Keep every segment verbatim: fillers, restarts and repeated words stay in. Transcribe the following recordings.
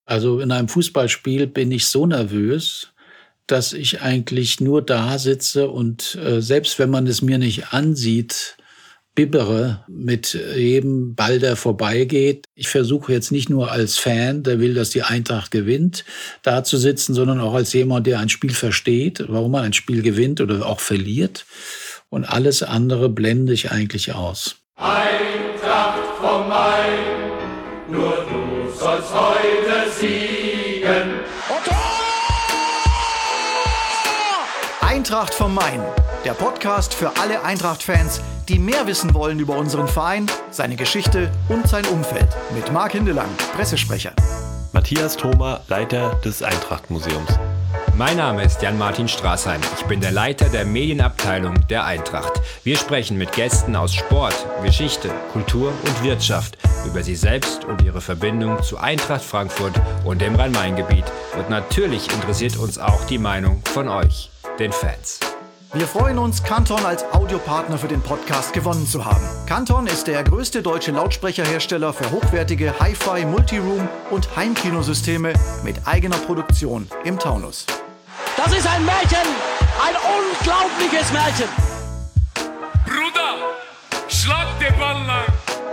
Also in einem Fußballspiel bin ich so nervös, dass ich eigentlich nur da sitze und äh, selbst wenn man es mir nicht ansieht, bibbere mit jedem Ball, der vorbeigeht. Ich versuche jetzt nicht nur als Fan, der will, dass die Eintracht gewinnt, da zu sitzen, sondern auch als jemand, der ein Spiel versteht, warum man ein Spiel gewinnt oder auch verliert. Und alles andere blende ich eigentlich aus. Eintracht vom Main, nur du sollst heute siegen. Eintracht vom Main, der Podcast für alle Eintracht-Fans, die mehr wissen wollen über unseren Verein, seine Geschichte und sein Umfeld. Mit Marc Hindelang, Pressesprecher. Matthias Thoma, Leiter des Eintracht-Museums. Mein Name ist Jan-Martin Straßheim. Ich bin der Leiter der Medienabteilung der Eintracht. Wir sprechen mit Gästen aus Sport, Geschichte, Kultur und Wirtschaft über sie selbst und ihre Verbindung zu Eintracht Frankfurt und dem Rhein-Main-Gebiet. Und natürlich interessiert uns auch die Meinung von euch, den Fans. Wir freuen uns, Canton als Audiopartner für den Podcast gewonnen zu haben. Canton ist der größte deutsche Lautsprecherhersteller für hochwertige Hi-Fi, Multiroom und Heimkinosysteme mit eigener Produktion im Taunus. Das ist ein Märchen, ein unglaubliches Märchen. Bruder, schlag den Ball lang.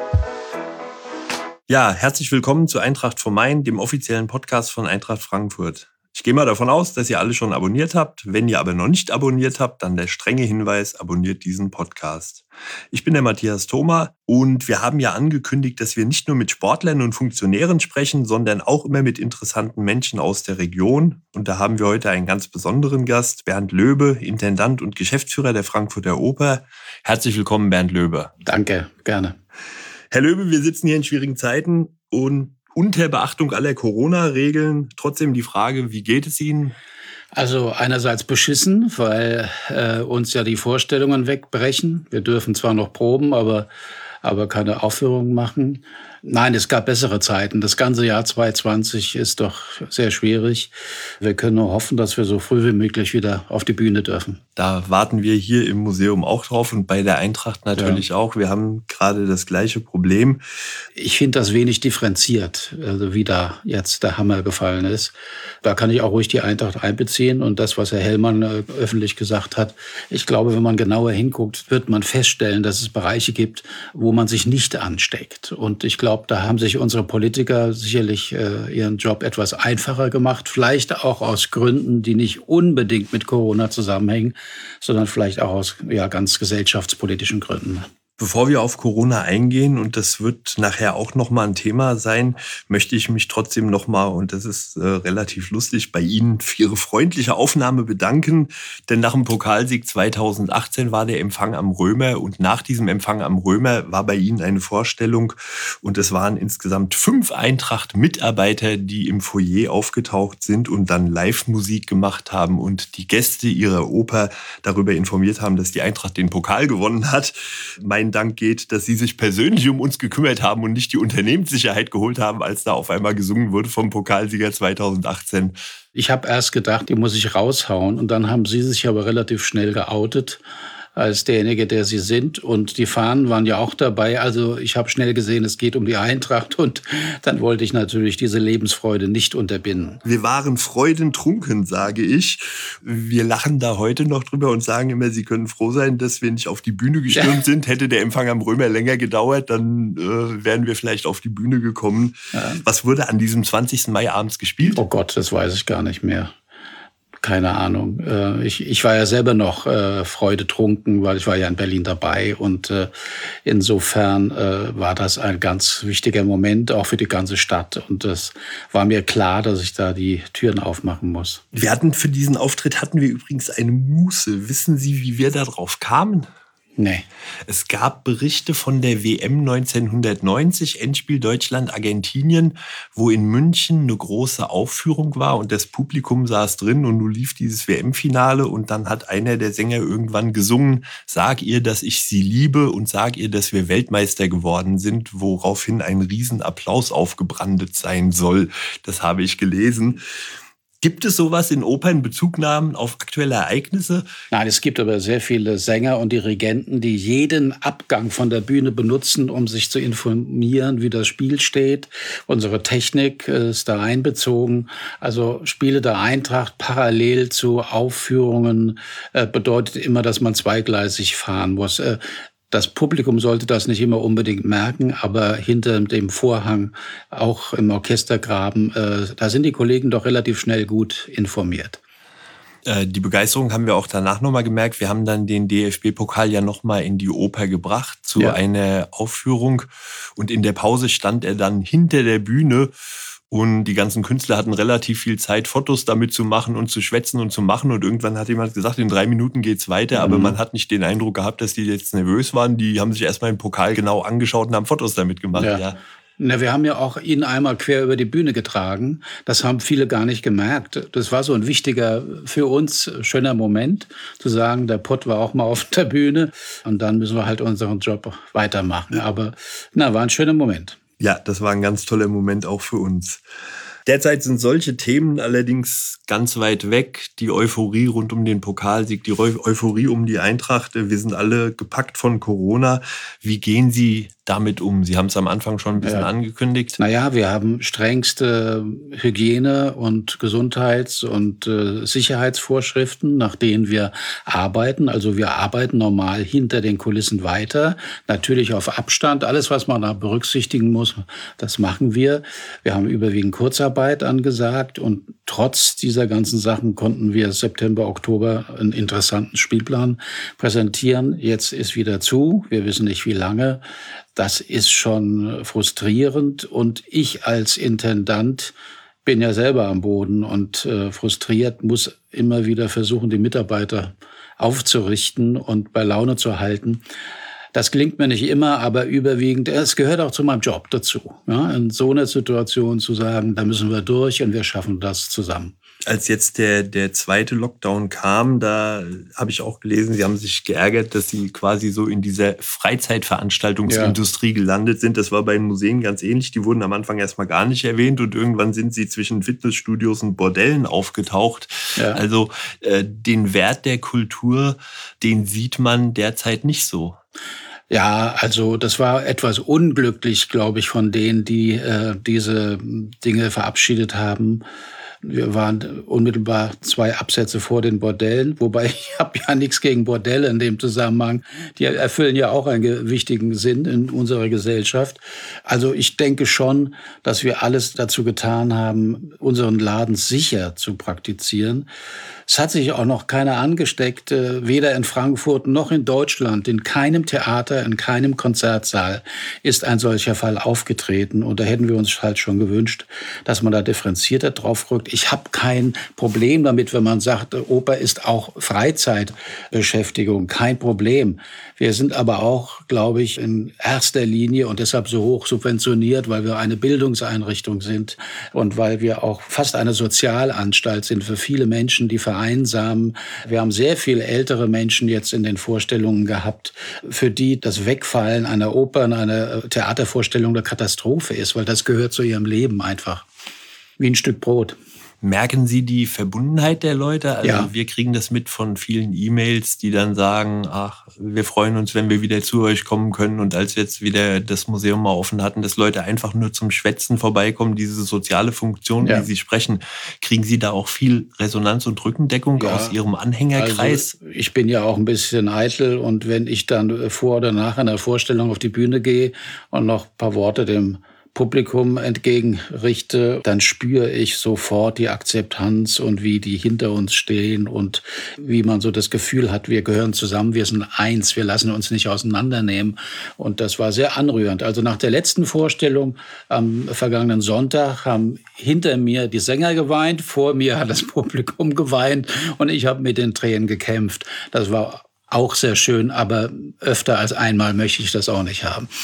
Ja, herzlich willkommen zu Eintracht vom Main, dem offiziellen Podcast von Eintracht Frankfurt. Ich gehe mal davon aus, dass ihr alle schon abonniert habt. Wenn ihr aber noch nicht abonniert habt, dann der strenge Hinweis, abonniert diesen Podcast. Ich bin der Matthias Thoma und wir haben ja angekündigt, dass wir nicht nur mit Sportlern und Funktionären sprechen, sondern auch immer mit interessanten Menschen aus der Region. Und da haben wir heute einen ganz besonderen Gast, Bernd Löbe, Intendant und Geschäftsführer der Frankfurter Oper. Herzlich willkommen, Bernd Löbe. Danke, gerne. Herr Löbe, wir sitzen hier in schwierigen Zeiten und unter Beachtung aller Corona-Regeln trotzdem die Frage, wie geht es Ihnen? Also einerseits beschissen, weil äh, uns ja die Vorstellungen wegbrechen. Wir dürfen zwar noch proben, aber, aber keine Aufführungen machen. Nein, es gab bessere Zeiten. Das ganze Jahr zwanzig zwanzig ist doch sehr schwierig. Wir können nur hoffen, dass wir so früh wie möglich wieder auf die Bühne dürfen. Da warten wir hier im Museum auch drauf und bei der Eintracht natürlich ja. auch. Wir haben gerade das gleiche Problem. Ich finde das wenig differenziert, also wie da jetzt der Hammer gefallen ist. Da kann ich auch ruhig die Eintracht einbeziehen und das, was Herr Hellmann äh, öffentlich gesagt hat. Ich glaube, wenn man genauer hinguckt, wird man feststellen, dass es Bereiche gibt, wo man sich nicht ansteckt. Und ich glaube, da haben sich unsere Politiker sicherlich äh, ihren Job etwas einfacher gemacht. Vielleicht auch aus Gründen, die nicht unbedingt mit Corona zusammenhängen, sondern vielleicht auch aus ja, ganz gesellschaftspolitischen Gründen. Bevor wir auf Corona eingehen, und das wird nachher auch nochmal ein Thema sein, möchte ich mich trotzdem nochmal, und das ist äh, relativ lustig, bei Ihnen für Ihre freundliche Aufnahme bedanken. Denn nach dem Pokalsieg zweitausendachtzehn war der Empfang am Römer und nach diesem Empfang am Römer war bei Ihnen eine Vorstellung und es waren insgesamt fünf Eintracht-Mitarbeiter, die im Foyer aufgetaucht sind und dann Live-Musik gemacht haben und die Gäste ihrer Oper darüber informiert haben, dass die Eintracht den Pokal gewonnen hat. Mein Dank geht, dass Sie sich persönlich um uns gekümmert haben und nicht die Unternehmenssicherheit geholt haben, als da auf einmal gesungen wurde vom Pokalsieger zweitausendachtzehn. Ich habe erst gedacht, die muss ich raushauen. Und dann haben Sie sich aber relativ schnell geoutet als derjenige, der Sie sind. Und die Fahnen waren ja auch dabei. Also ich habe schnell gesehen, es geht um die Eintracht. Und dann wollte ich natürlich diese Lebensfreude nicht unterbinden. Wir waren freudentrunken, sage ich. Wir lachen da heute noch drüber und sagen immer, Sie können froh sein, dass wir nicht auf die Bühne gestürmt ja. sind. Hätte der Empfang am Römer länger gedauert, dann äh, wären wir vielleicht auf die Bühne gekommen. Ja. Was wurde an diesem zwanzigsten Mai abends gespielt? Oh Gott, das weiß ich gar nicht mehr. Keine Ahnung. Ich, ich war ja selber noch äh, freudetrunken, weil ich war ja in Berlin dabei. Und äh, insofern äh, war das ein ganz wichtiger Moment, auch für die ganze Stadt. Und es war mir klar, dass ich da die Türen aufmachen muss. Wir hatten für diesen Auftritt hatten wir übrigens eine Muße. Wissen Sie, wie wir da drauf kamen? Nee. Es gab Berichte von der W M neunzehnhundertneunzig, Endspiel Deutschland-Argentinien, wo in München eine große Aufführung war und das Publikum saß drin und nun lief dieses W M-Finale und dann hat einer der Sänger irgendwann gesungen, sag ihr, dass ich sie liebe und sag ihr, dass wir Weltmeister geworden sind, woraufhin ein Riesenapplaus aufgebrandet sein soll. Das habe ich gelesen. Gibt es sowas in Opern, Bezugnahmen auf aktuelle Ereignisse? Nein, es gibt aber sehr viele Sänger und Dirigenten, die jeden Abgang von der Bühne benutzen, um sich zu informieren, wie das Spiel steht. Unsere Technik ist da einbezogen. Also Spiele der Eintracht parallel zu Aufführungen äh, bedeutet immer, dass man zweigleisig fahren muss. Äh, Das Publikum sollte das nicht immer unbedingt merken, aber hinter dem Vorhang, auch im Orchestergraben, äh, da sind die Kollegen doch relativ schnell gut informiert. Die Begeisterung haben wir auch danach nochmal gemerkt. Wir haben dann den D F B-Pokal ja nochmal in die Oper gebracht zu Ja. einer Aufführung. Und in der Pause stand er dann hinter der Bühne. Und die ganzen Künstler hatten relativ viel Zeit, Fotos damit zu machen und zu schwätzen und zu machen. Und irgendwann hat jemand gesagt, in drei Minuten geht's weiter. Aber Mhm. man hat nicht den Eindruck gehabt, dass die jetzt nervös waren. Die haben sich erstmal den Pokal genau angeschaut und haben Fotos damit gemacht. Ja. Ja. Na, wir haben ja auch ihn einmal quer über die Bühne getragen. Das haben viele gar nicht gemerkt. Das war so ein wichtiger, für uns schöner Moment, zu sagen, der Pott war auch mal auf der Bühne. Und dann müssen wir halt unseren Job weitermachen. Aber na, war ein schöner Moment. Ja, das war ein ganz toller Moment auch für uns. Derzeit sind solche Themen allerdings ganz weit weg. Die Euphorie rund um den Pokalsieg, die Eu- Euphorie um die Eintracht. Wir sind alle gepackt von Corona. Wie gehen Sie damit um? Sie haben es am Anfang schon ein bisschen Ja. angekündigt. Naja, wir haben strengste Hygiene- und Gesundheits- und äh, Sicherheitsvorschriften, nach denen wir arbeiten. Also wir arbeiten normal hinter den Kulissen weiter. Natürlich auf Abstand. Alles, was man da berücksichtigen muss, das machen wir. Wir haben überwiegend Kurzarbeit angesagt. Und trotz dieser ganzen Sachen konnten wir September, Oktober einen interessanten Spielplan präsentieren. Jetzt ist wieder zu. Wir wissen nicht, wie lange. Das ist schon frustrierend und ich als Intendant bin ja selber am Boden und äh, frustriert, muss immer wieder versuchen, die Mitarbeiter aufzurichten und bei Laune zu halten. Das gelingt mir nicht immer, aber überwiegend, es gehört auch zu meinem Job dazu, ja, in so einer Situation zu sagen, da müssen wir durch und wir schaffen das zusammen. Als jetzt der, der zweite Lockdown kam, da habe ich auch gelesen, Sie haben sich geärgert, dass Sie quasi so in dieser Freizeitveranstaltungsindustrie gelandet sind. Das war bei den Museen ganz ähnlich. Die wurden am Anfang erstmal gar nicht erwähnt und irgendwann sind sie zwischen Fitnessstudios und Bordellen aufgetaucht. Ja. Also äh, den Wert der Kultur, den sieht man derzeit nicht so. Ja, also das war etwas unglücklich, glaube ich, von denen, die äh, diese Dinge verabschiedet haben. Wir waren unmittelbar zwei Absätze vor den Bordellen, wobei ich habe ja nichts gegen Bordelle in dem Zusammenhang. Die erfüllen ja auch einen wichtigen Sinn in unserer Gesellschaft. Also ich denke schon, dass wir alles dazu getan haben, unseren Laden sicher zu praktizieren. Es hat sich auch noch keiner angesteckt, weder in Frankfurt noch in Deutschland. In keinem Theater, in keinem Konzertsaal ist ein solcher Fall aufgetreten. Und da hätten wir uns halt schon gewünscht, dass man da differenzierter drauf rückt. Ich habe kein Problem damit, wenn man sagt, Oper ist auch Freizeitbeschäftigung, kein Problem. Wir sind aber auch, glaube ich, in erster Linie und deshalb so hoch subventioniert, weil wir eine Bildungseinrichtung sind und weil wir auch fast eine Sozialanstalt sind für viele Menschen, die vereinsamen. Wir haben sehr viele ältere Menschen jetzt in den Vorstellungen gehabt, für die das Wegfallen einer Oper, einer Theatervorstellung eine Katastrophe ist, weil das gehört zu ihrem Leben einfach. Wie ein Stück Brot. Merken Sie die Verbundenheit der Leute? Also Ja. wir kriegen das mit von vielen E-Mails, die dann sagen, ach, wir freuen uns, wenn wir wieder zu euch kommen können. Und als wir jetzt wieder das Museum mal offen hatten, dass Leute einfach nur zum Schwätzen vorbeikommen, diese soziale Funktion, Ja. die Sie sprechen, kriegen Sie da auch viel Resonanz und Rückendeckung Ja. aus Ihrem Anhängerkreis? Also ich bin ja auch ein bisschen eitel und wenn ich dann vor oder nach einer Vorstellung auf die Bühne gehe und noch ein paar Worte dem Publikum entgegenrichte, dann spüre ich sofort die Akzeptanz und wie die hinter uns stehen und wie man so das Gefühl hat, wir gehören zusammen, wir sind eins, wir lassen uns nicht auseinandernehmen. Und das war sehr anrührend. Also nach der letzten Vorstellung am vergangenen Sonntag haben hinter mir die Sänger geweint, vor mir hat das Publikum geweint und ich habe mit den Tränen gekämpft. Das war auch sehr schön, aber öfter als einmal möchte ich das auch nicht haben.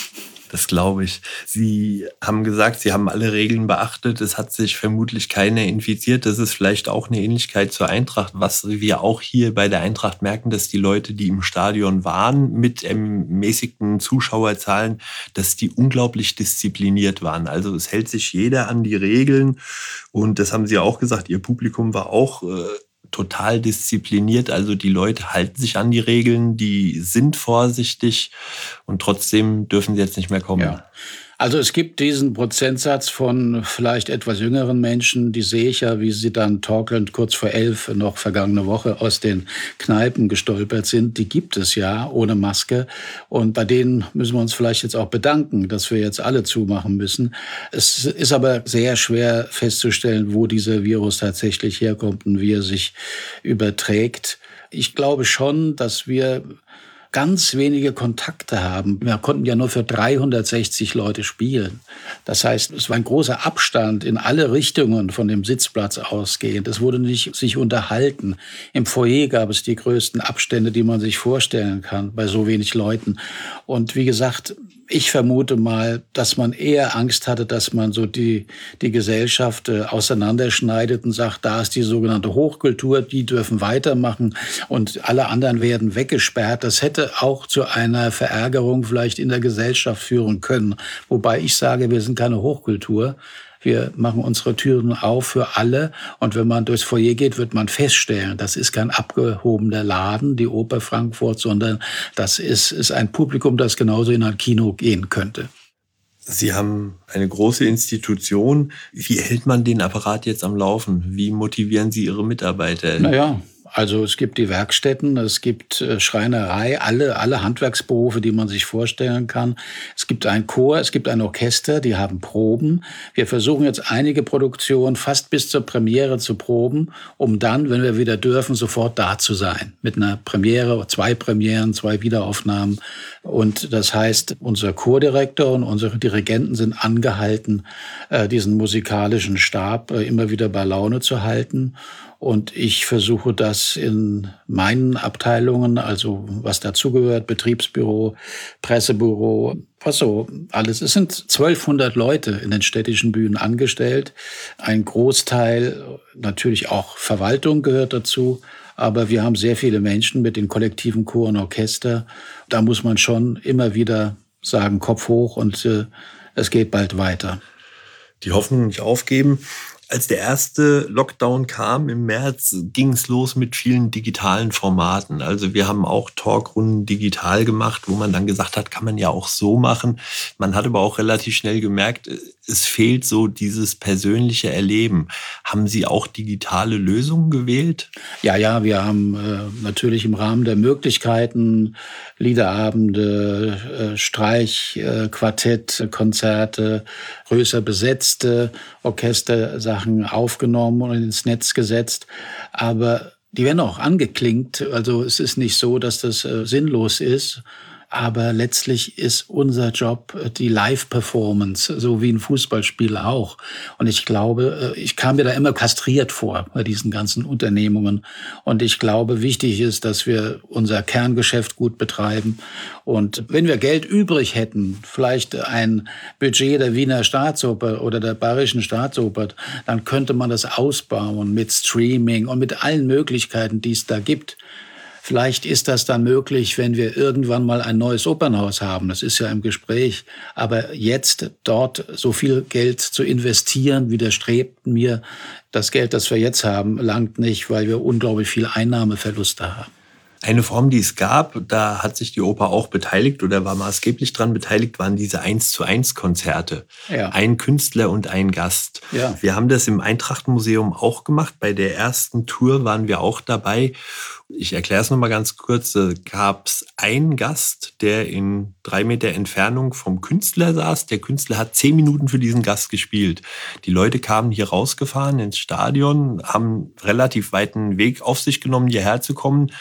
Das glaube ich. Sie haben gesagt, Sie haben alle Regeln beachtet. Es hat sich vermutlich keiner infiziert. Das ist vielleicht auch eine Ähnlichkeit zur Eintracht. Was wir auch hier bei der Eintracht merken, dass die Leute, die im Stadion waren, mit ermäßigten Zuschauerzahlen, dass die unglaublich diszipliniert waren. Also es hält sich jeder an die Regeln. Und das haben Sie auch gesagt, Ihr Publikum war auch äh, total diszipliniert, also die Leute halten sich an die Regeln, die sind vorsichtig und trotzdem dürfen sie jetzt nicht mehr kommen. Ja. Also es gibt diesen Prozentsatz von vielleicht etwas jüngeren Menschen, die sehe ich ja, wie sie dann torkelnd kurz vor elf noch vergangene Woche aus den Kneipen gestolpert sind. Die gibt es ja ohne Maske und bei denen müssen wir uns vielleicht jetzt auch bedanken, dass wir jetzt alle zumachen müssen. Es ist aber sehr schwer festzustellen, wo dieser Virus tatsächlich herkommt und wie er sich überträgt. Ich glaube schon, dass wir ganz wenige Kontakte haben. Wir konnten ja nur für dreihundertsechzig Leute spielen. Das heißt, es war ein großer Abstand in alle Richtungen von dem Sitzplatz ausgehend. Es wurde nicht sich unterhalten. Im Foyer gab es die größten Abstände, die man sich vorstellen kann, bei so wenig Leuten. Und wie gesagt, ich vermute mal, dass man eher Angst hatte, dass man so die, die Gesellschaft äh, auseinanderschneidet und sagt, da ist die sogenannte Hochkultur, die dürfen weitermachen und alle anderen werden weggesperrt. Das hätte auch zu einer Verärgerung vielleicht in der Gesellschaft führen können. Wobei ich sage, wir sind keine Hochkultur. Wir machen unsere Türen auf für alle. Und wenn man durchs Foyer geht, wird man feststellen, das ist kein abgehobener Laden, die Oper Frankfurt, sondern das ist, ist ein Publikum, das genauso in ein Kino gehen könnte. Sie haben eine große Institution. Wie hält man den Apparat jetzt am Laufen? Wie motivieren Sie Ihre Mitarbeiter? Naja, also es gibt die Werkstätten, es gibt Schreinerei, alle, alle Handwerksberufe, die man sich vorstellen kann. Es gibt einen Chor, es gibt ein Orchester, die haben Proben. Wir versuchen jetzt einige Produktionen fast bis zur Premiere zu proben, um dann, wenn wir wieder dürfen, sofort da zu sein. Mit einer Premiere, zwei Premieren, zwei Wiederaufnahmen. Und das heißt, unser Chordirektor und unsere Dirigenten sind angehalten, diesen musikalischen Stab immer wieder bei Laune zu halten. Und ich versuche das in meinen Abteilungen, also was dazugehört, Betriebsbüro, Pressebüro, was so alles. Es sind zwölfhundert Leute in den städtischen Bühnen angestellt. Ein Großteil, natürlich auch Verwaltung gehört dazu. Aber wir haben sehr viele Menschen mit den kollektiven Chor und Orchester. Da muss man schon immer wieder sagen, Kopf hoch und äh, es geht bald weiter. Die Hoffnung nicht aufgeben. Als der erste Lockdown kam im März, ging es los mit vielen digitalen Formaten. Also wir haben auch Talkrunden digital gemacht, wo man dann gesagt hat, kann man ja auch so machen. Man hat aber auch relativ schnell gemerkt, es fehlt so dieses persönliche Erleben. Haben Sie auch digitale Lösungen gewählt? Ja, ja, wir haben äh, natürlich im Rahmen der Möglichkeiten Liederabende, äh, Streich, äh, Quartett, Konzerte, größer besetzte Orchestersachen aufgenommen und ins Netz gesetzt. Aber die werden auch angeklingt. Also es ist nicht so, dass das äh, sinnlos ist. Aber letztlich ist unser Job die Live-Performance, so wie ein Fußballspiel auch. Und ich glaube, ich kam mir da immer kastriert vor bei diesen ganzen Unternehmungen. Und ich glaube, wichtig ist, dass wir unser Kerngeschäft gut betreiben. Und wenn wir Geld übrig hätten, vielleicht ein Budget der Wiener Staatsoper oder der Bayerischen Staatsoper, dann könnte man das ausbauen mit Streaming und mit allen Möglichkeiten, die es da gibt. Vielleicht ist das dann möglich, wenn wir irgendwann mal ein neues Opernhaus haben. Das ist ja im Gespräch. Aber jetzt dort so viel Geld zu investieren, widerstrebt mir. Das Geld, das wir jetzt haben, langt nicht, weil wir unglaublich viel Einnahmeverluste haben. Eine Form, die es gab, da hat sich die Oper auch beteiligt oder war maßgeblich dran beteiligt, waren diese eins zu eins Konzerte. Ja. Ein Künstler und ein Gast. Ja. Wir haben das im Eintracht-Museum auch gemacht. Bei der ersten Tour waren wir auch dabei. Ich erkläre es nochmal ganz kurz. Da gab es einen Gast, der in drei Meter Entfernung vom Künstler saß. Der Künstler hat zehn Minuten für diesen Gast gespielt. Die Leute kamen hier rausgefahren ins Stadion, haben relativ weiten Weg auf sich genommen, hierher zu kommen, saßen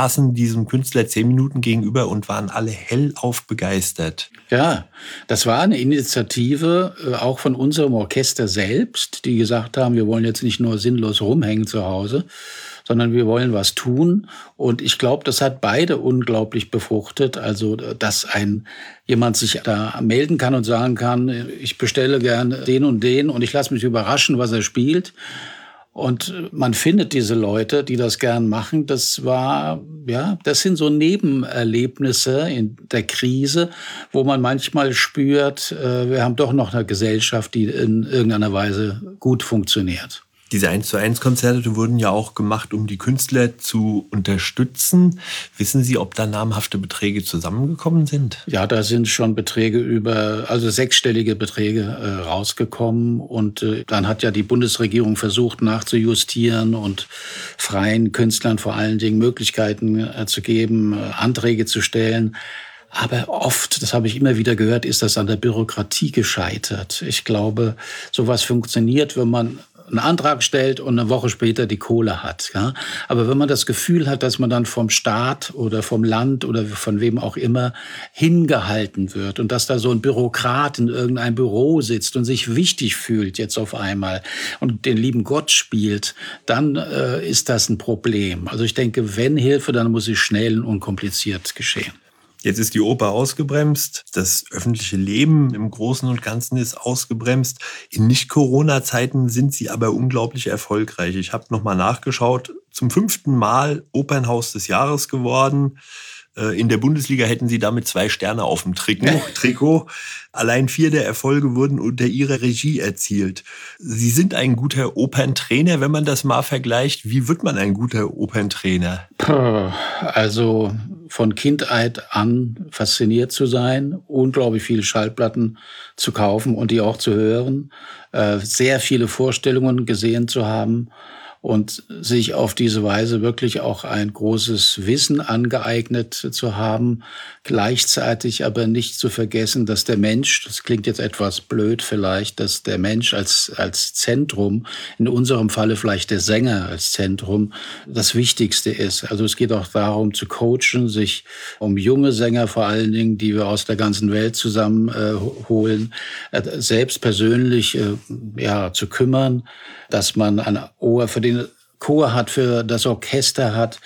saßen diesem Künstler zehn Minuten gegenüber und waren alle hellauf begeistert. Ja, das war eine Initiative äh, auch von unserem Orchester selbst, die gesagt haben, wir wollen jetzt nicht nur sinnlos rumhängen zu Hause, sondern wir wollen was tun. Und ich glaube, das hat beide unglaublich befruchtet. Also, dass ein jemand sich da melden kann und sagen kann, ich bestelle gern den und den und ich lasse mich überraschen, was er spielt. Und man findet diese Leute, die das gern machen. Das war, ja, das sind so Nebenerlebnisse in der Krise, wo man manchmal spürt, wir haben doch noch eine Gesellschaft, die in irgendeiner Weise gut funktioniert. Diese eins zu eins Konzerte wurden ja auch gemacht, um die Künstler zu unterstützen. Wissen Sie, ob da namhafte Beträge zusammengekommen sind? Ja, da sind schon Beträge über, also sechsstellige Beträge äh, rausgekommen. Und äh, dann hat ja die Bundesregierung versucht nachzujustieren und freien Künstlern vor allen Dingen Möglichkeiten äh, zu geben, äh, Anträge zu stellen. Aber oft, das habe ich immer wieder gehört, ist das an der Bürokratie gescheitert. Ich glaube, sowas funktioniert, wenn man einen Antrag stellt und eine Woche später die Kohle hat. Ja? Aber wenn man das Gefühl hat, dass man dann vom Staat oder vom Land oder von wem auch immer hingehalten wird und dass da so ein Bürokrat in irgendeinem Büro sitzt und sich wichtig fühlt jetzt auf einmal und den lieben Gott spielt, dann äh, ist das ein Problem. Also ich denke, wenn Hilfe, dann muss sie schnell und unkompliziert geschehen. Jetzt ist die Oper ausgebremst, das öffentliche Leben im Großen und Ganzen ist ausgebremst. In Nicht-Corona-Zeiten sind sie aber unglaublich erfolgreich. Ich habe nochmal nachgeschaut, zum fünften Mal Opernhaus des Jahres geworden. In der Bundesliga hätten sie damit zwei Sterne auf dem Trikot. Trikot. Allein vier der Erfolge wurden unter ihrer Regie erzielt. Sie sind ein guter Operntrainer, wenn man das mal vergleicht. Wie wird man ein guter Operntrainer? Also von Kindheit an fasziniert zu sein, unglaublich viele Schallplatten zu kaufen und die auch zu hören, sehr viele Vorstellungen gesehen zu haben und sich auf diese Weise wirklich auch ein großes Wissen angeeignet zu haben, gleichzeitig aber nicht zu vergessen, dass der Mensch, das klingt jetzt etwas blöd vielleicht, dass der Mensch als, als Zentrum, in unserem Falle vielleicht der Sänger als Zentrum, das Wichtigste ist. Also es geht auch darum zu coachen, sich um junge Sänger vor allen Dingen, die wir aus der ganzen Welt zusammenholen, äh, selbst persönlich äh, ja, zu kümmern, dass man ein Ohr für den Chor hat, für das Orchester hat,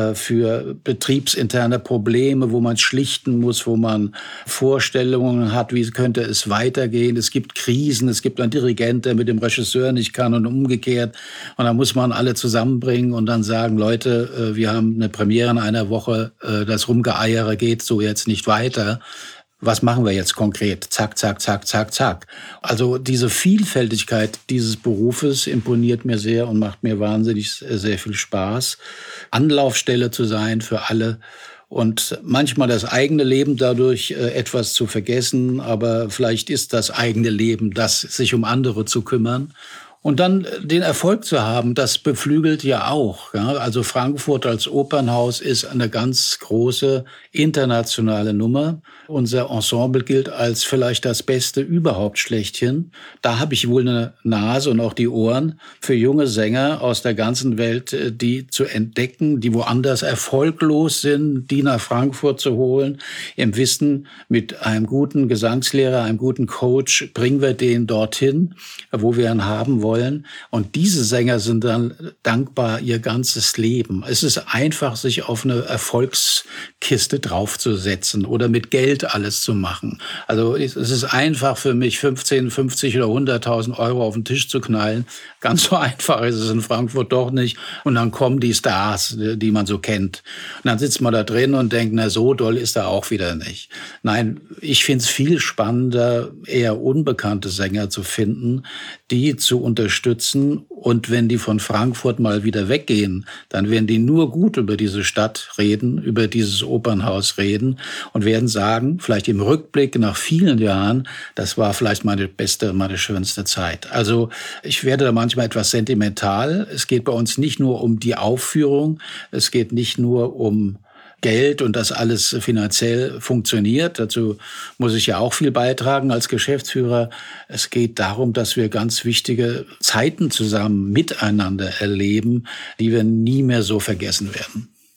für betriebsinterne Probleme, wo man schlichten muss, wo man Vorstellungen hat, wie könnte es weitergehen. Es gibt Krisen, es gibt einen Dirigent, der mit dem Regisseur nicht kann und umgekehrt. Und da muss man alle zusammenbringen und dann sagen, Leute, wir haben eine Premiere in einer Woche, das Rumgeeiere geht so jetzt nicht weiter. Was machen wir jetzt konkret? Zack, zack, zack, zack, zack. Also diese Vielfältigkeit dieses Berufes imponiert mir sehr und macht mir wahnsinnig sehr viel Spaß. Anlaufstelle zu sein für alle und manchmal das eigene Leben dadurch etwas zu vergessen, aber vielleicht ist das eigene Leben das, sich um andere zu kümmern. Und dann den Erfolg zu haben, das beflügelt ja auch. Ja? Also Frankfurt als Opernhaus ist eine ganz große internationale Nummer. Unser Ensemble gilt als vielleicht das Beste überhaupt schlechthin. Da habe ich wohl eine Nase und auch die Ohren für junge Sänger aus der ganzen Welt, die zu entdecken, die woanders erfolglos sind, die nach Frankfurt zu holen. Im Wissen, mit einem guten Gesangslehrer, einem guten Coach bringen wir den dorthin, wo wir ihn haben wollen. Und diese Sänger sind dann dankbar ihr ganzes Leben. Es ist einfach, sich auf eine Erfolgskiste draufzusetzen oder mit Geld alles zu machen. Also es ist einfach für mich, fünfzehn, fünfzig oder hunderttausend Euro auf den Tisch zu knallen. Ganz so einfach ist es in Frankfurt doch nicht. Und dann kommen die Stars, die man so kennt. Und dann sitzt man da drin und denkt, na, so doll ist er auch wieder nicht. Nein, ich finde es viel spannender, eher unbekannte Sänger zu finden, die zu unterstützen. Und wenn die von Frankfurt mal wieder weggehen, dann werden die nur gut über diese Stadt reden, über dieses Opernhaus reden und werden sagen, vielleicht im Rückblick nach vielen Jahren, das war vielleicht meine beste, meine schönste Zeit. Also ich werde da manchmal etwas sentimental. Es geht bei uns nicht nur um die Aufführung, es geht nicht nur um Geld und das alles finanziell funktioniert. Dazu muss ich ja auch viel beitragen als Geschäftsführer. Es geht darum, dass wir ganz wichtige Zeiten zusammen miteinander erleben, die wir nie mehr so vergessen werden.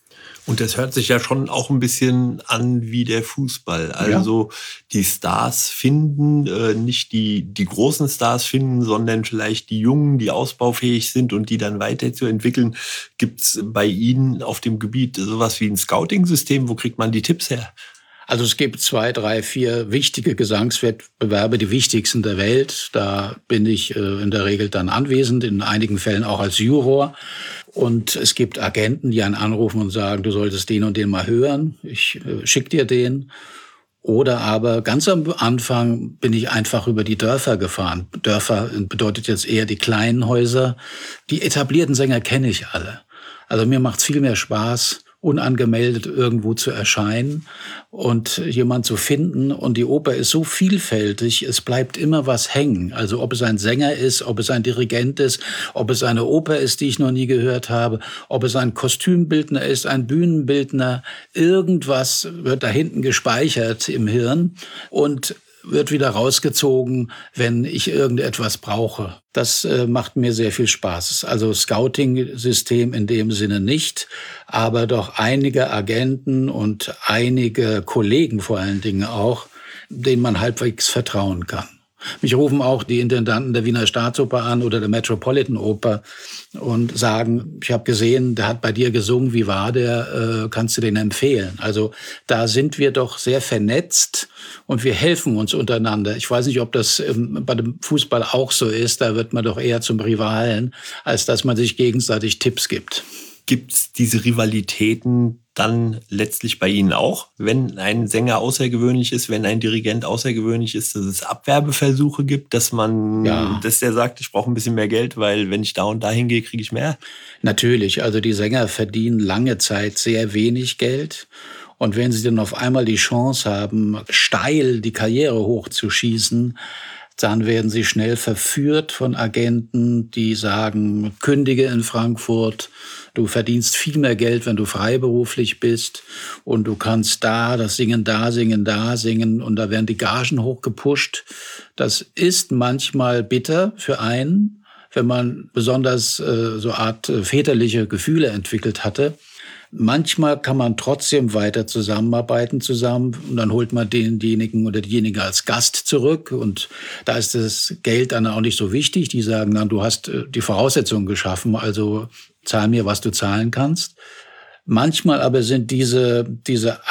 Und das hört sich ja schon auch ein bisschen an wie der Fußball. Also ja. Die Stars finden, äh, nicht die, die großen Stars finden, sondern vielleicht die Jungen, die ausbaufähig sind und die dann weiterzuentwickeln. Gibt's bei Ihnen auf dem Gebiet sowas wie ein Scouting-System? Wo kriegt man die Tipps her? Also es gibt zwei, drei, vier wichtige Gesangswettbewerbe, die wichtigsten der Welt. Da bin ich äh, in der Regel dann anwesend, in einigen Fällen auch als Juror. Und es gibt Agenten, die einen anrufen und sagen, du solltest den und den mal hören. Ich äh, schick dir den. Oder aber ganz am Anfang bin ich einfach über die Dörfer gefahren. Dörfer bedeutet jetzt eher die kleinen Häuser. Die etablierten Sänger kenne ich alle. Also mir macht's viel mehr Spaß, unangemeldet irgendwo zu erscheinen und jemand zu finden. Und die Oper ist so vielfältig, es bleibt immer was hängen. Also ob es ein Sänger ist, ob es ein Dirigent ist, ob es eine Oper ist, die ich noch nie gehört habe, ob es ein Kostümbildner ist, ein Bühnenbildner. Irgendwas wird da hinten gespeichert im Hirn und wird wieder rausgezogen, wenn ich irgendetwas brauche. Das äh, macht mir sehr viel Spaß. Also Scouting-System in dem Sinne nicht, aber doch einige Agenten und einige Kollegen vor allen Dingen auch, denen man halbwegs vertrauen kann. Mich rufen auch die Intendanten der Wiener Staatsoper an oder der Metropolitan Oper und sagen, ich habe gesehen, der hat bei dir gesungen, wie war der, äh, kannst du den empfehlen? Also da sind wir doch sehr vernetzt und wir helfen uns untereinander. Ich weiß nicht, ob das ähm, bei dem Fußball auch so ist, da wird man doch eher zum Rivalen, als dass man sich gegenseitig Tipps gibt. Gibt's diese Rivalitäten dann letztlich bei Ihnen auch, wenn ein Sänger außergewöhnlich ist, wenn ein Dirigent außergewöhnlich ist, dass es Abwerbeversuche gibt, dass man, ja. dass der sagt, ich brauche ein bisschen mehr Geld, weil wenn ich da und dahin gehe, kriege ich mehr? Natürlich, also die Sänger verdienen lange Zeit sehr wenig Geld. Und wenn sie dann auf einmal die Chance haben, steil die Karriere hochzuschießen, dann werden sie schnell verführt von Agenten, die sagen, kündige in Frankfurt, du verdienst viel mehr Geld, wenn du freiberuflich bist und du kannst da, das Singen da, Singen da, singen und da werden die Gagen hochgepusht. Das ist manchmal bitter für einen, wenn man besonders äh, so Art äh, väterliche Gefühle entwickelt hatte. Manchmal kann man trotzdem weiter zusammenarbeiten zusammen und dann holt man denjenigen oder diejenige als Gast zurück und da ist das Geld dann auch nicht so wichtig. Die sagen dann, du hast die Voraussetzungen geschaffen, also zahl mir, was du zahlen kannst. Manchmal aber sind diese diese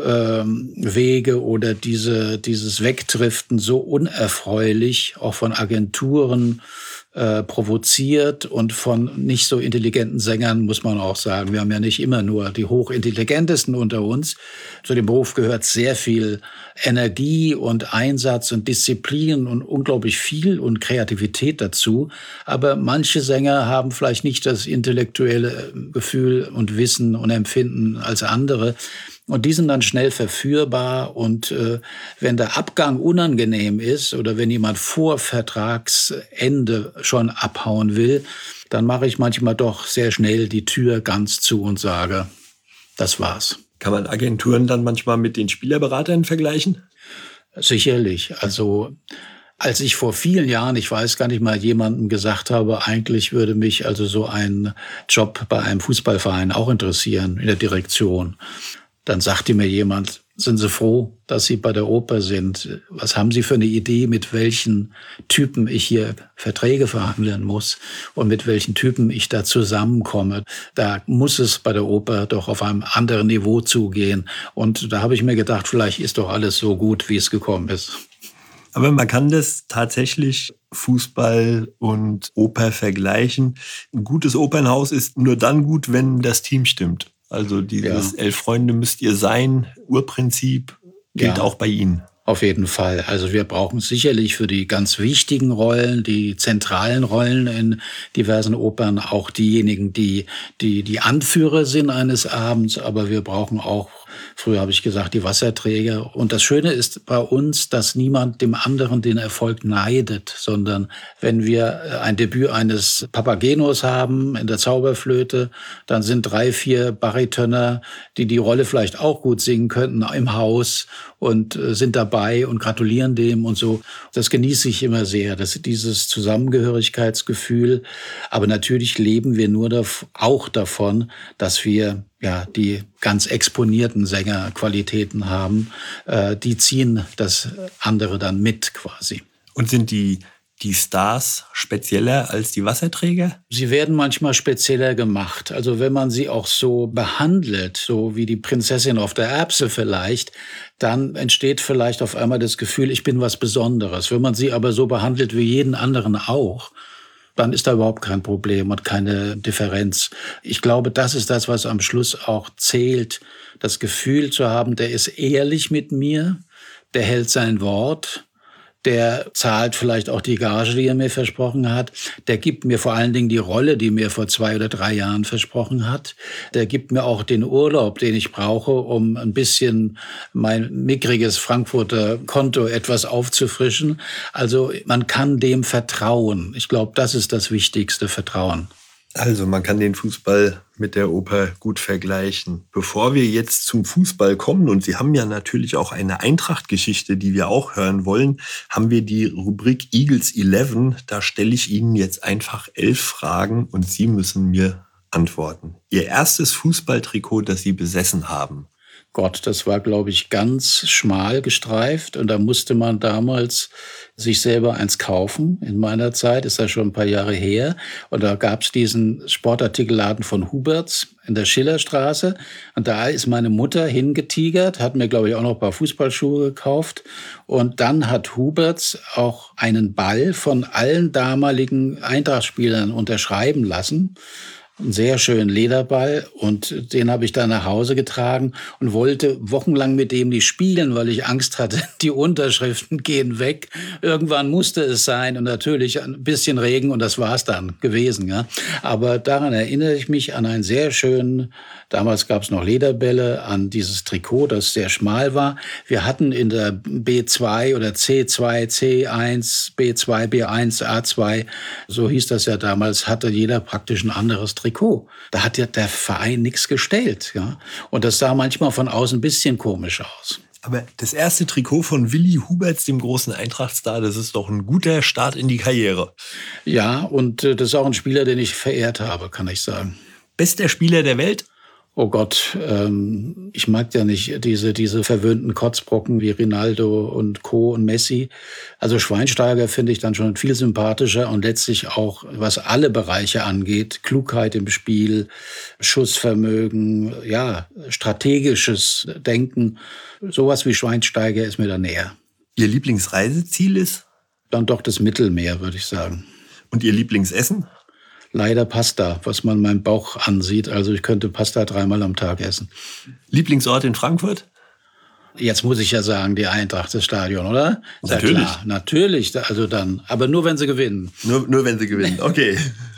Abwege ähm, oder diese dieses Wegdriften so unerfreulich, auch von Agenturen äh, provoziert und von nicht so intelligenten Sängern, muss man auch sagen. Wir haben ja nicht immer nur die hochintelligentesten unter uns. Zu dem Beruf gehört sehr viel Energie und Einsatz und Disziplin und unglaublich viel und Kreativität dazu. Aber manche Sänger haben vielleicht nicht das intellektuelle Gefühl und Wissen und Empfinden als andere. Und die sind dann schnell verführbar. Und äh, wenn der Abgang unangenehm ist oder wenn jemand vor Vertragsende schon abhauen will, dann mache ich manchmal doch sehr schnell die Tür ganz zu und sage, das war's. Kann man Agenturen dann manchmal mit den Spielerberatern vergleichen? Sicherlich. Also als ich vor vielen Jahren, ich weiß gar nicht mal, jemandem gesagt habe, eigentlich würde mich also so ein Job bei einem Fußballverein auch interessieren, in der Direktion. Dann sagte mir jemand, sind Sie froh, dass Sie bei der Oper sind? Was haben Sie für eine Idee, mit welchen Typen ich hier Verträge verhandeln muss und mit welchen Typen ich da zusammenkomme? Da muss es bei der Oper doch auf einem anderen Niveau zugehen. Und da habe ich mir gedacht, vielleicht ist doch alles so gut, wie es gekommen ist. Aber man kann das tatsächlich Fußball und Oper vergleichen. Ein gutes Opernhaus ist nur dann gut, wenn das Team stimmt. Also dieses ja. Elf Freunde müsst ihr sein, Urprinzip gilt ja. auch bei Ihnen. Auf jeden Fall. Also wir brauchen sicherlich für die ganz wichtigen Rollen, die zentralen Rollen in diversen Opern, auch diejenigen, die die die Anführer sind eines Abends. Aber wir brauchen auch, früher habe ich gesagt, die Wasserträger. Und das Schöne ist bei uns, dass niemand dem anderen den Erfolg neidet, sondern wenn wir ein Debüt eines Papagenos haben in der Zauberflöte, dann sind drei, vier Baritöner, die die Rolle vielleicht auch gut singen könnten, im Haus und sind dabei und gratulieren dem und so. Das genieße ich immer sehr, das ist dieses Zusammengehörigkeitsgefühl. Aber natürlich leben wir nur auch davon, dass wir ja, die ganz exponierten Sängerqualitäten haben, äh, die ziehen das andere dann mit quasi. Und sind die, die Stars spezieller als die Wasserträger? Sie werden manchmal spezieller gemacht. Also wenn man sie auch so behandelt, so wie die Prinzessin auf der Erbse vielleicht, dann entsteht vielleicht auf einmal das Gefühl, ich bin was Besonderes. Wenn man sie aber so behandelt wie jeden anderen auch, dann ist da überhaupt kein Problem und keine Differenz. Ich glaube, das ist das, was am Schluss auch zählt, das Gefühl zu haben, der ist ehrlich mit mir, der hält sein Wort, der zahlt vielleicht auch die Gage, die er mir versprochen hat. Der gibt mir vor allen Dingen die Rolle, die mir vor zwei oder drei Jahren versprochen hat. Der gibt mir auch den Urlaub, den ich brauche, um ein bisschen mein mickriges Frankfurter Konto etwas aufzufrischen. Also man kann dem vertrauen. Ich glaube, das ist das wichtigste, Vertrauen. Also man kann den Fußball mit der Oper gut vergleichen. Bevor wir jetzt zum Fußball kommen, und Sie haben ja natürlich auch eine Eintracht-Geschichte, die wir auch hören wollen, haben wir die Rubrik Eagles elf. Da stelle ich Ihnen jetzt einfach elf Fragen und Sie müssen mir antworten. Ihr erstes Fußballtrikot, das Sie besessen haben? Gott, das war, glaube ich, ganz schmal gestreift und da musste man damals sich selber eins kaufen. In meiner Zeit ist das schon ein paar Jahre her und da gab es diesen Sportartikelladen von Huberts in der Schillerstraße und da ist meine Mutter hingetigert, hat mir, glaube ich, auch noch ein paar Fußballschuhe gekauft und dann hat Huberts auch einen Ball von allen damaligen Eintracht-Spielern unterschreiben lassen. Einen sehr schönen Lederball und den habe ich dann nach Hause getragen und wollte wochenlang mit dem nicht spielen, weil ich Angst hatte, die Unterschriften gehen weg. Irgendwann musste es sein und natürlich ein bisschen Regen und das war es dann gewesen. Ja. Aber daran erinnere ich mich an einen sehr schönen, damals gab es noch Lederbälle, an dieses Trikot, das sehr schmal war. Wir hatten in der B zwei oder C zwei, C eins, B zwei, B eins, A zwei, so hieß das ja damals, hatte jeder praktisch ein anderes Trikot. Da hat ja der Verein nichts gestellt. Ja? Und das sah manchmal von außen ein bisschen komisch aus. Aber das erste Trikot von Willi Huberts, dem großen Eintracht-Star, das ist doch ein guter Start in die Karriere. Ja, und das ist auch ein Spieler, den ich verehrt habe, kann ich sagen. Bester Spieler der Welt? Oh Gott, ähm, ich mag ja nicht diese diese verwöhnten Kotzbrocken wie Ronaldo und Co. und Messi. Also Schweinsteiger finde ich dann schon viel sympathischer und letztlich auch, was alle Bereiche angeht, Klugheit im Spiel, Schussvermögen, ja, strategisches Denken, sowas wie Schweinsteiger ist mir da näher. Ihr Lieblingsreiseziel ist? Dann doch das Mittelmeer, würde ich sagen. Und Ihr Lieblingsessen? Leider Pasta, was man meinem Bauch ansieht. Also ich könnte Pasta dreimal am Tag essen. Lieblingsort in Frankfurt? Jetzt muss ich ja sagen, die Eintracht, das Stadion, oder? Natürlich. Ja klar, natürlich, also dann. Aber nur, wenn sie gewinnen. Nur, nur wenn sie gewinnen, okay.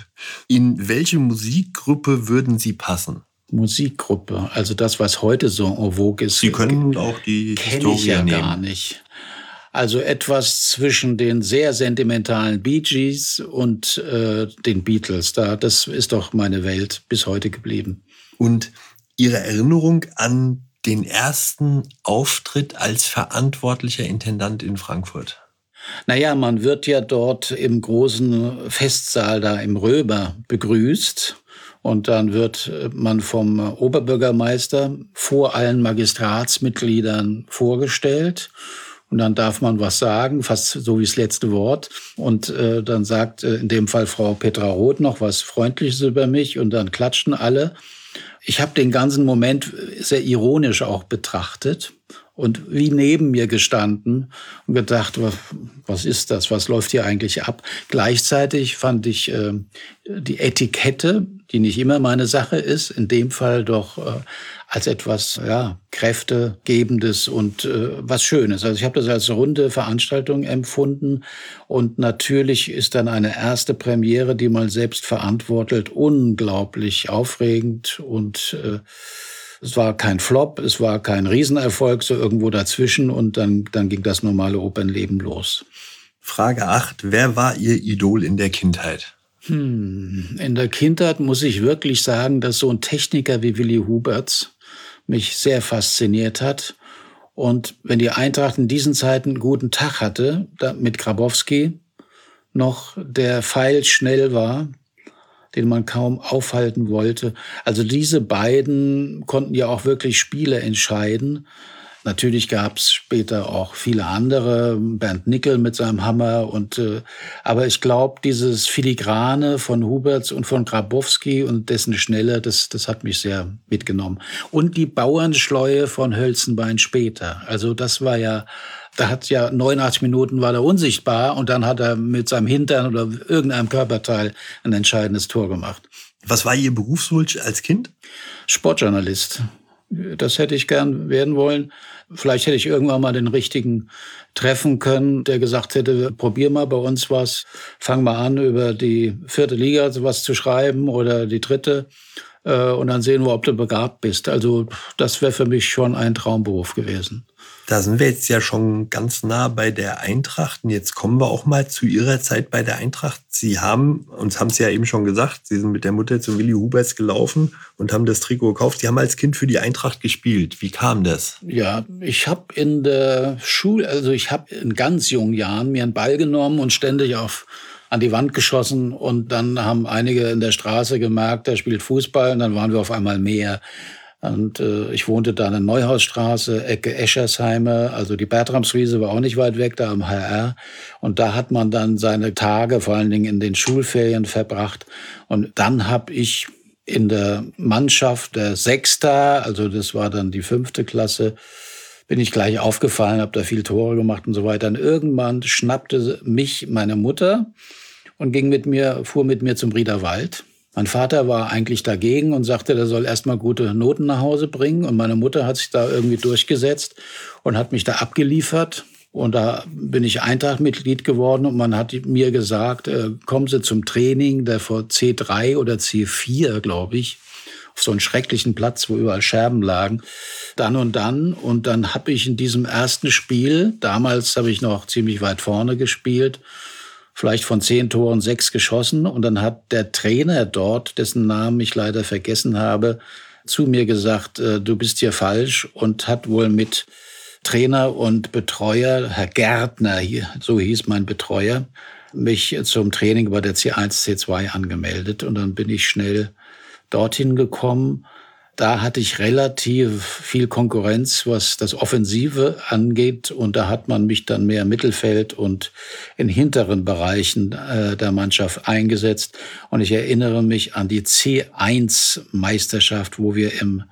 In welche Musikgruppe würden Sie passen? Musikgruppe, also das, was heute so en vogue ist. Sie können auch die Historie ich ja nehmen. Gar nicht. Also etwas zwischen den sehr sentimentalen Bee Gees und äh, den Beatles. Da, das ist doch meine Welt bis heute geblieben. Und Ihre Erinnerung an den ersten Auftritt als verantwortlicher Intendant in Frankfurt? Naja, man wird ja dort im großen Festsaal da im Röber begrüßt. Und dann wird man vom Oberbürgermeister vor allen Magistratsmitgliedern vorgestellt. Und dann darf man was sagen, fast so wie das letzte Wort. Und äh, dann sagt äh, in dem Fall Frau Petra Roth noch was Freundliches über mich und dann klatschen alle. Ich habe den ganzen Moment sehr ironisch auch betrachtet und wie neben mir gestanden und gedacht, was, was ist das, was läuft hier eigentlich ab? Gleichzeitig fand ich äh, die Etikette, die nicht immer meine Sache ist, in dem Fall doch äh, als etwas ja Kräftegebendes und äh, was Schönes. Also ich habe das als runde Veranstaltung empfunden und natürlich ist dann eine erste Premiere, die man selbst verantwortet, unglaublich aufregend und äh, es war kein Flop, es war kein Riesenerfolg, so irgendwo dazwischen und dann, dann ging das normale Opernleben los. Frage acht. Wer war Ihr Idol in der Kindheit? Hm, in der Kindheit muss ich wirklich sagen, dass so ein Techniker wie Willi Huberts mich sehr fasziniert hat. Und wenn die Eintracht in diesen Zeiten einen guten Tag hatte, mit Grabowski noch der Pfeil schnell war, den man kaum aufhalten wollte. Also diese beiden konnten ja auch wirklich Spiele entscheiden. Natürlich gab es später auch viele andere, Bernd Nickel mit seinem Hammer. Und äh, aber ich glaube, dieses Filigrane von Huberts und von Grabowski und dessen Schnelle, das, das hat mich sehr mitgenommen. Und die Bauernschleue von Hölzenbein später. Also das war ja, da hat ja neunundachtzig Minuten war er unsichtbar und dann hat er mit seinem Hintern oder irgendeinem Körperteil ein entscheidendes Tor gemacht. Was war Ihr Berufswunsch als Kind? Sportjournalist. Das hätte ich gern werden wollen. Vielleicht hätte ich irgendwann mal den richtigen treffen können, der gesagt hätte, probier mal bei uns was, fang mal an, über die vierte Liga was zu schreiben oder die dritte und dann sehen wir, ob du begabt bist. Also das wäre für mich schon ein Traumberuf gewesen. Da sind wir jetzt ja schon ganz nah bei der Eintracht. Und jetzt kommen wir auch mal zu Ihrer Zeit bei der Eintracht. Sie haben, uns haben Sie ja eben schon gesagt, Sie sind mit der Mutter zu Willi Huberts gelaufen und haben das Trikot gekauft. Sie haben als Kind für die Eintracht gespielt. Wie kam das? Ja, ich habe in der Schule, also ich habe in ganz jungen Jahren mir einen Ball genommen und ständig auf an die Wand geschossen. Und dann haben einige in der Straße gemerkt, der spielt Fußball. Und dann waren wir auf einmal mehr. Und äh, ich wohnte da in der Neuhausstraße, Ecke Eschersheime, also die Bertramswiese war auch nicht weit weg, da am H R. Und da hat man dann seine Tage, vor allen Dingen in den Schulferien, verbracht. Und dann habe ich in der Mannschaft der Sechster, also das war dann die fünfte Klasse, bin ich gleich aufgefallen, habe da viel Tore gemacht und so weiter. Und irgendwann schnappte mich meine Mutter und ging mit mir, fuhr mit mir zum Riederwald. Mein Vater war eigentlich dagegen und sagte, der soll erstmal gute Noten nach Hause bringen. Und meine Mutter hat sich da irgendwie durchgesetzt und hat mich da abgeliefert. Und da bin ich Eintracht-Mitglied geworden und man hat mir gesagt, äh, kommen Sie zum Training, der vor C drei oder C vier, glaube ich, auf so einen schrecklichen Platz, wo überall Scherben lagen, dann und dann. Und dann habe ich in diesem ersten Spiel, damals habe ich noch ziemlich weit vorne gespielt, vielleicht von zehn Toren sechs geschossen. Und dann hat der Trainer dort, dessen Namen ich leider vergessen habe, zu mir gesagt, du bist hier falsch, und hat wohl mit Trainer und Betreuer, Herr Gärtner, so hieß mein Betreuer, mich zum Training bei der C eins, C zwei angemeldet. Und dann bin ich schnell dorthin gekommen. Da hatte ich relativ viel Konkurrenz, was das Offensive angeht. Und da hat man mich dann mehr im Mittelfeld und in hinteren Bereichen äh, der Mannschaft eingesetzt. Und ich erinnere mich an die C eins Meisterschaft, wo wir im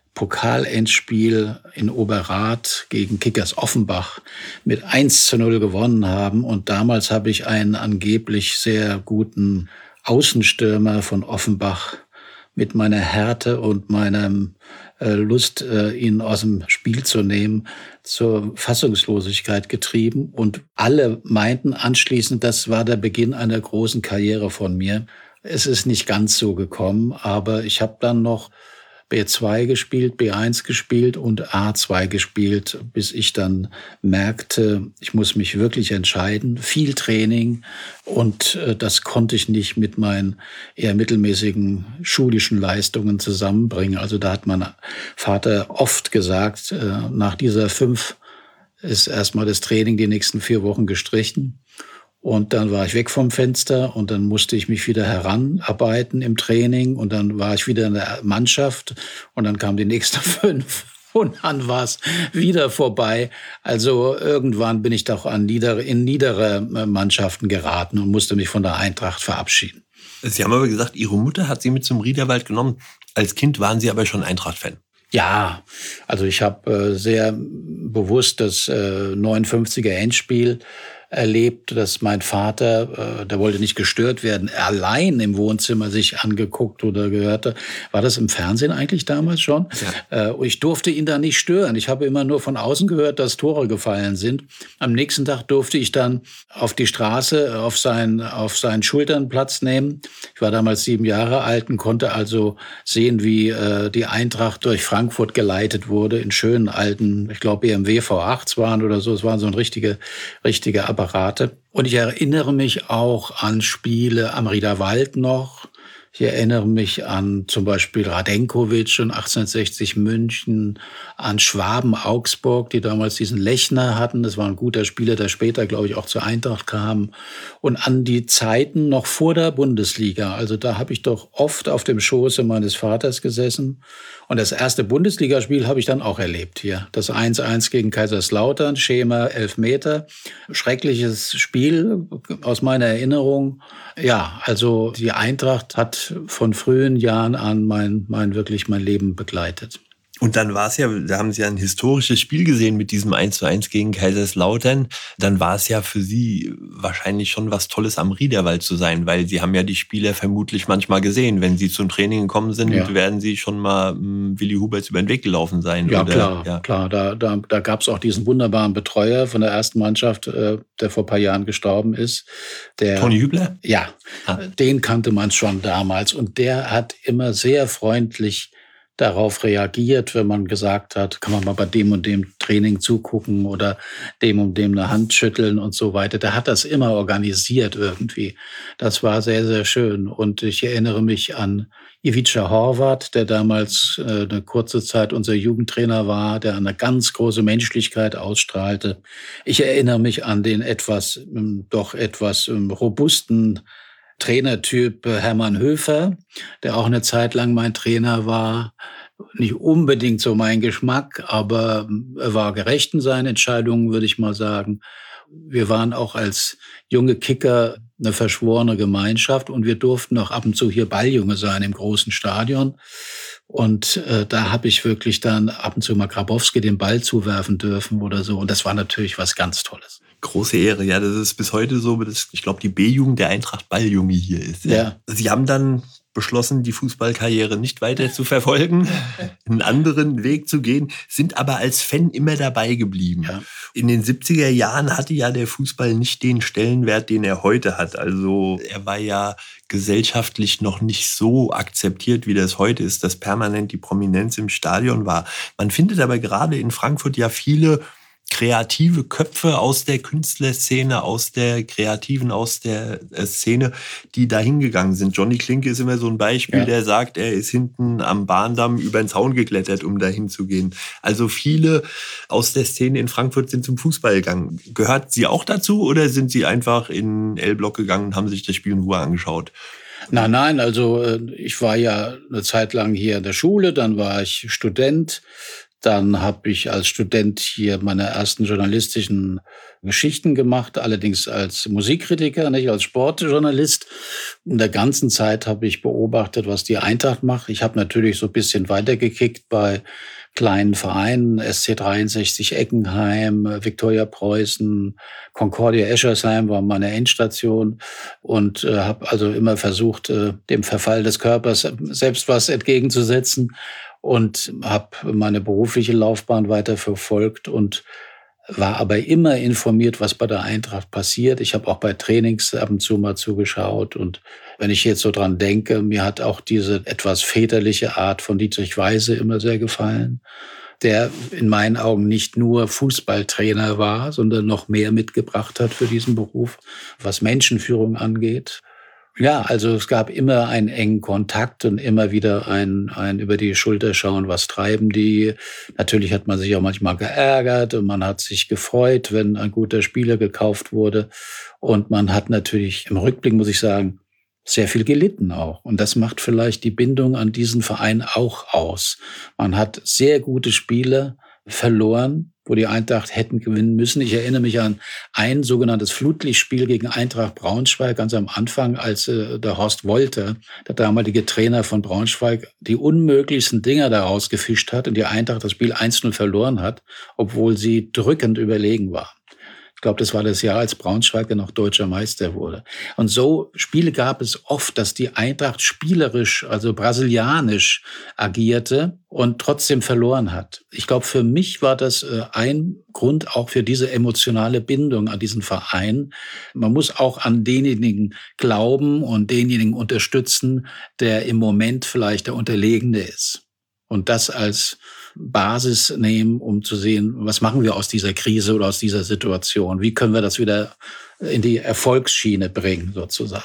Pokalendspiel in Oberrath gegen Kickers Offenbach mit eins zu null gewonnen haben. Und damals habe ich einen angeblich sehr guten Außenstürmer von Offenbach mit meiner Härte und meiner äh, Lust, äh, ihn aus dem Spiel zu nehmen, zur Fassungslosigkeit getrieben. Und alle meinten anschließend, das war der Beginn einer großen Karriere von mir. Es ist nicht ganz so gekommen, aber ich habe dann noch B zwei gespielt, B eins gespielt und A zwei gespielt, bis ich dann merkte, ich muss mich wirklich entscheiden. Viel Training, und äh, das konnte ich nicht mit meinen eher mittelmäßigen schulischen Leistungen zusammenbringen. Also da hat mein Vater oft gesagt, äh, nach dieser fünf ist erstmal das Training die nächsten vier Wochen gestrichen. Und dann war ich weg vom Fenster und dann musste ich mich wieder heranarbeiten im Training und dann war ich wieder in der Mannschaft und dann kamen die nächsten fünf und dann war es wieder vorbei. Also irgendwann bin ich doch an niedere, in niedere Mannschaften geraten und musste mich von der Eintracht verabschieden. Sie haben aber gesagt, Ihre Mutter hat Sie mit zum Riederwald genommen. Als Kind waren Sie aber schon Eintracht-Fan. Ja, also ich habe äh, sehr bewusst das äh, neunundfünfziger Endspiel erlebt, dass mein Vater, äh, der wollte nicht gestört werden, allein im Wohnzimmer sich angeguckt oder gehörte. War das im Fernsehen eigentlich damals schon? Ja. Äh, ich durfte ihn da nicht stören. Ich habe immer nur von außen gehört, dass Tore gefallen sind. Am nächsten Tag durfte ich dann auf die Straße, auf seinen, auf seinen Schultern Platz nehmen. Ich war damals sieben Jahre alt und konnte also sehen, wie äh, die Eintracht durch Frankfurt geleitet wurde in schönen alten, ich glaube B M W V acht waren oder so. Es waren so ein richtige, richtige Apparate. Und ich erinnere mich auch an Spiele am Riederwald noch. Ich erinnere mich an zum Beispiel Radenkovic und achtzehnhundertsechzig München, an Schwaben Augsburg, die damals diesen Lechner hatten. Das war ein guter Spieler, der später, glaube ich, auch zur Eintracht kam. Und an die Zeiten noch vor der Bundesliga. Also da habe ich doch oft auf dem Schoße meines Vaters gesessen. Und das erste Bundesligaspiel habe ich dann auch erlebt hier. Das eins eins gegen Kaiserslautern, Schema Elfmeter. Schreckliches Spiel aus meiner Erinnerung. Ja, also die Eintracht hat von frühen Jahren an mein, mein wirklich mein Leben begleitet. Und dann war es ja, da haben Sie ja ein historisches Spiel gesehen mit diesem eins zu eins gegen Kaiserslautern. Dann war es ja für Sie wahrscheinlich schon was Tolles, am Riederwald zu sein, weil Sie haben ja die Spieler vermutlich manchmal gesehen. Wenn Sie zum Training gekommen sind, ja. werden Sie schon mal m, Willi Huberts über den Weg gelaufen sein. Ja, oder? klar, ja. klar. Da, da, da gab es auch diesen wunderbaren Betreuer von der ersten Mannschaft, äh, der vor ein paar Jahren gestorben ist. Der, Toni Hübler? Ja, ah. Den kannte man schon damals. Und der hat immer sehr freundlich darauf reagiert, wenn man gesagt hat, kann man mal bei dem und dem Training zugucken oder dem und dem eine Hand schütteln und so weiter. Der hat das immer organisiert irgendwie. Das war sehr, sehr schön. Und ich erinnere mich an Ivica Horvath, der damals äh, eine kurze Zeit unser Jugendtrainer war, der eine ganz große Menschlichkeit ausstrahlte. Ich erinnere mich an den etwas, ähm, doch etwas ähm, robusten Trainertyp Hermann Höfer, der auch eine Zeit lang mein Trainer war. Nicht unbedingt so mein Geschmack, aber er war gerecht in seinen Entscheidungen, würde ich mal sagen. Wir waren auch als junge Kicker eine verschworene Gemeinschaft und wir durften auch ab und zu hier Balljunge sein im großen Stadion. Und äh, da habe ich wirklich dann ab und zu mal Grabowski den Ball zuwerfen dürfen oder so. Und das war natürlich was ganz Tolles. Große Ehre, ja, das ist bis heute so, dass ich glaube, die B-Jugend der Eintracht Balljunge hier ist. Ja. ja. Sie haben dann beschlossen, die Fußballkarriere nicht weiter zu verfolgen, einen anderen Weg zu gehen, sind aber als Fan immer dabei geblieben. Ja. In den siebziger Jahren hatte ja der Fußball nicht den Stellenwert, den er heute hat. Also er war ja gesellschaftlich noch nicht so akzeptiert, wie das heute ist, dass permanent die Prominenz im Stadion war. Man findet aber gerade in Frankfurt ja viele kreative Köpfe aus der Künstlerszene, aus der Kreativen, aus der Szene, die da hingegangen sind. Johnny Klinke ist immer so ein Beispiel, ja. der sagt, er ist hinten am Bahndamm über den Zaun geklettert, um da hinzugehen. Also viele aus der Szene in Frankfurt sind zum Fußball gegangen. Gehört Sie auch dazu oder sind Sie einfach in L-Block gegangen und haben sich das Spiel in Ruhe angeschaut? Nein, nein, also ich war ja eine Zeit lang hier in der Schule, dann war ich Student. Dann habe ich als Student hier meine ersten journalistischen Geschichten gemacht, allerdings als Musikkritiker, nicht als Sportjournalist. In der ganzen Zeit habe ich beobachtet, was die Eintracht macht. Ich habe natürlich so ein bisschen weitergekickt bei kleinen Vereinen, S C dreiundsechzig Eckenheim, Viktoria Preußen, Concordia Eschersheim war meine Endstation und äh, habe also immer versucht, äh, dem Verfall des Körpers selbst was entgegenzusetzen. Und habe meine berufliche Laufbahn weiter verfolgt und war aber immer informiert, was bei der Eintracht passiert. Ich habe auch bei Trainings ab und zu mal zugeschaut. Und wenn ich jetzt so dran denke, mir hat auch diese etwas väterliche Art von Dietrich Weise immer sehr gefallen, der in meinen Augen nicht nur Fußballtrainer war, sondern noch mehr mitgebracht hat für diesen Beruf, was Menschenführung angeht. Ja, also es gab immer einen engen Kontakt und immer wieder ein, ein über die Schulter schauen, was treiben die. Natürlich hat man sich auch manchmal geärgert und man hat sich gefreut, wenn ein guter Spieler gekauft wurde. Und man hat natürlich im Rückblick, muss ich sagen, sehr viel gelitten auch. Und das macht vielleicht die Bindung an diesen Verein auch aus. Man hat sehr gute Spieler verloren, wo die Eintracht hätten gewinnen müssen. Ich erinnere mich an ein sogenanntes Flutlichtspiel gegen Eintracht Braunschweig ganz am Anfang, als äh, der Horst Wolter, der damalige Trainer von Braunschweig, die unmöglichsten Dinger daraus gefischt hat und die Eintracht das Spiel eins null verloren hat, obwohl sie drückend überlegen war. Ich glaube, das war das Jahr, als Braunschweig dann noch deutscher Meister wurde. Und so Spiele gab es oft, dass die Eintracht spielerisch, also brasilianisch agierte und trotzdem verloren hat. Ich glaube, für mich war das ein Grund auch für diese emotionale Bindung an diesen Verein. Man muss auch an denjenigen glauben und denjenigen unterstützen, der im Moment vielleicht der Unterlegene ist. Und das als Basis nehmen, um zu sehen, was machen wir aus dieser Krise oder aus dieser Situation? Wie können wir das wieder in die Erfolgsschiene bringen, sozusagen?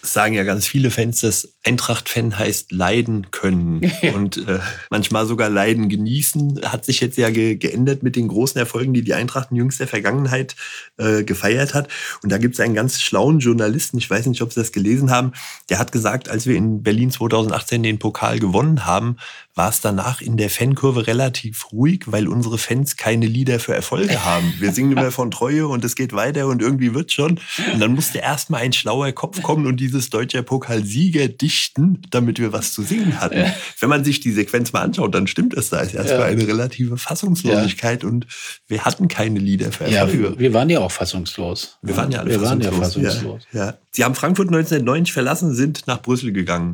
Es sagen ja ganz viele Fans, dass Eintracht-Fan heißt leiden können und äh, manchmal sogar leiden genießen. Hat sich jetzt ja ge- geändert mit den großen Erfolgen, die die Eintracht in jüngster Vergangenheit äh, gefeiert hat. Und da gibt es einen ganz schlauen Journalisten, ich weiß nicht, ob Sie das gelesen haben, der hat gesagt, als wir in Berlin zweitausendachtzehn den Pokal gewonnen haben, war es danach in der Fankurve relativ ruhig, weil unsere Fans keine Lieder für Erfolge haben. Wir singen immer von Treue und es geht weiter und irgendwie wird schon. Und dann musste erst mal ein schlauer Kopf kommen und dieses deutsche Pokalsieger dichten, damit wir was zu singen hatten. Ja. Wenn man sich die Sequenz mal anschaut, dann stimmt es. Da ist erstmal ja. eine relative Fassungslosigkeit ja. und wir hatten keine Lieder für Erfolge. Ja, wir waren ja auch fassungslos. Wir waren ja alle wir fassungslos. Waren ja fassungslos. Ja, ja. Sie haben Frankfurt neunzehnhundertneunzig verlassen, sind nach Brüssel gegangen.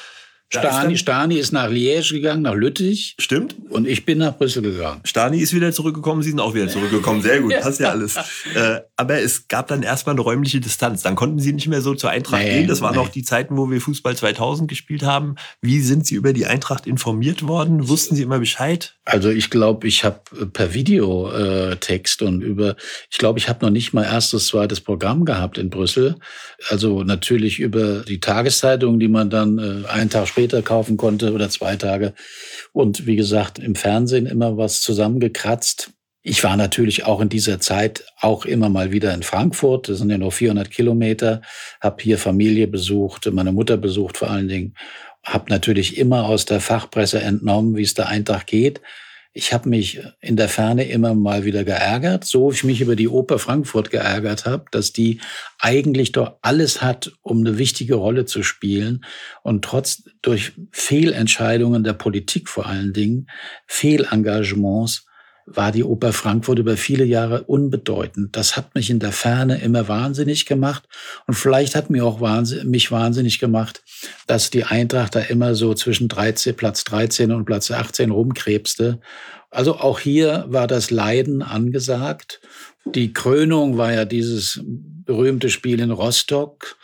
Stani, Stani ist nach Liège gegangen, nach Lüttich. Stimmt. Und ich bin nach Brüssel gegangen. Stani ist wieder zurückgekommen, Sie sind auch wieder zurückgekommen. Sehr gut, passt ja alles. Äh, aber es gab dann erstmal eine räumliche Distanz. Dann konnten Sie nicht mehr so zur Eintracht nee, gehen. Das waren nee. auch die Zeiten, wo wir Fußball zweitausend gespielt haben. Wie sind Sie über die Eintracht informiert worden? Wussten Sie immer Bescheid? Also ich glaube, ich habe per Videotext äh, und über, ich glaube, ich habe noch nicht mal erstes, zweites Programm gehabt in Brüssel. Also natürlich über die Tageszeitung, die man dann äh, einen Tag später kaufen konnte oder zwei Tage. Und wie gesagt, im Fernsehen immer was zusammengekratzt. Ich war natürlich auch in dieser Zeit auch immer mal wieder in Frankfurt. Das sind ja nur vierhundert Kilometer. Hab hier Familie besucht, meine Mutter besucht vor allen Dingen. Hab natürlich immer aus der Fachpresse entnommen, wie es der Eintracht geht. Ich habe mich in der Ferne immer mal wieder geärgert, so wie ich mich über die Oper Frankfurt geärgert habe, dass die eigentlich doch alles hat, um eine wichtige Rolle zu spielen und trotz durch Fehlentscheidungen der Politik vor allen Dingen, Fehlengagements, war die Oper Frankfurt über viele Jahre unbedeutend. Das hat mich in der Ferne immer wahnsinnig gemacht und vielleicht hat mir auch wahnsinn, mich wahnsinnig gemacht, dass die Eintracht da immer so zwischen dreizehn, Platz dreizehn und Platz achtzehn rumkrebste. Also auch hier war das Leiden angesagt. Die Krönung war ja dieses berühmte Spiel in Rostock.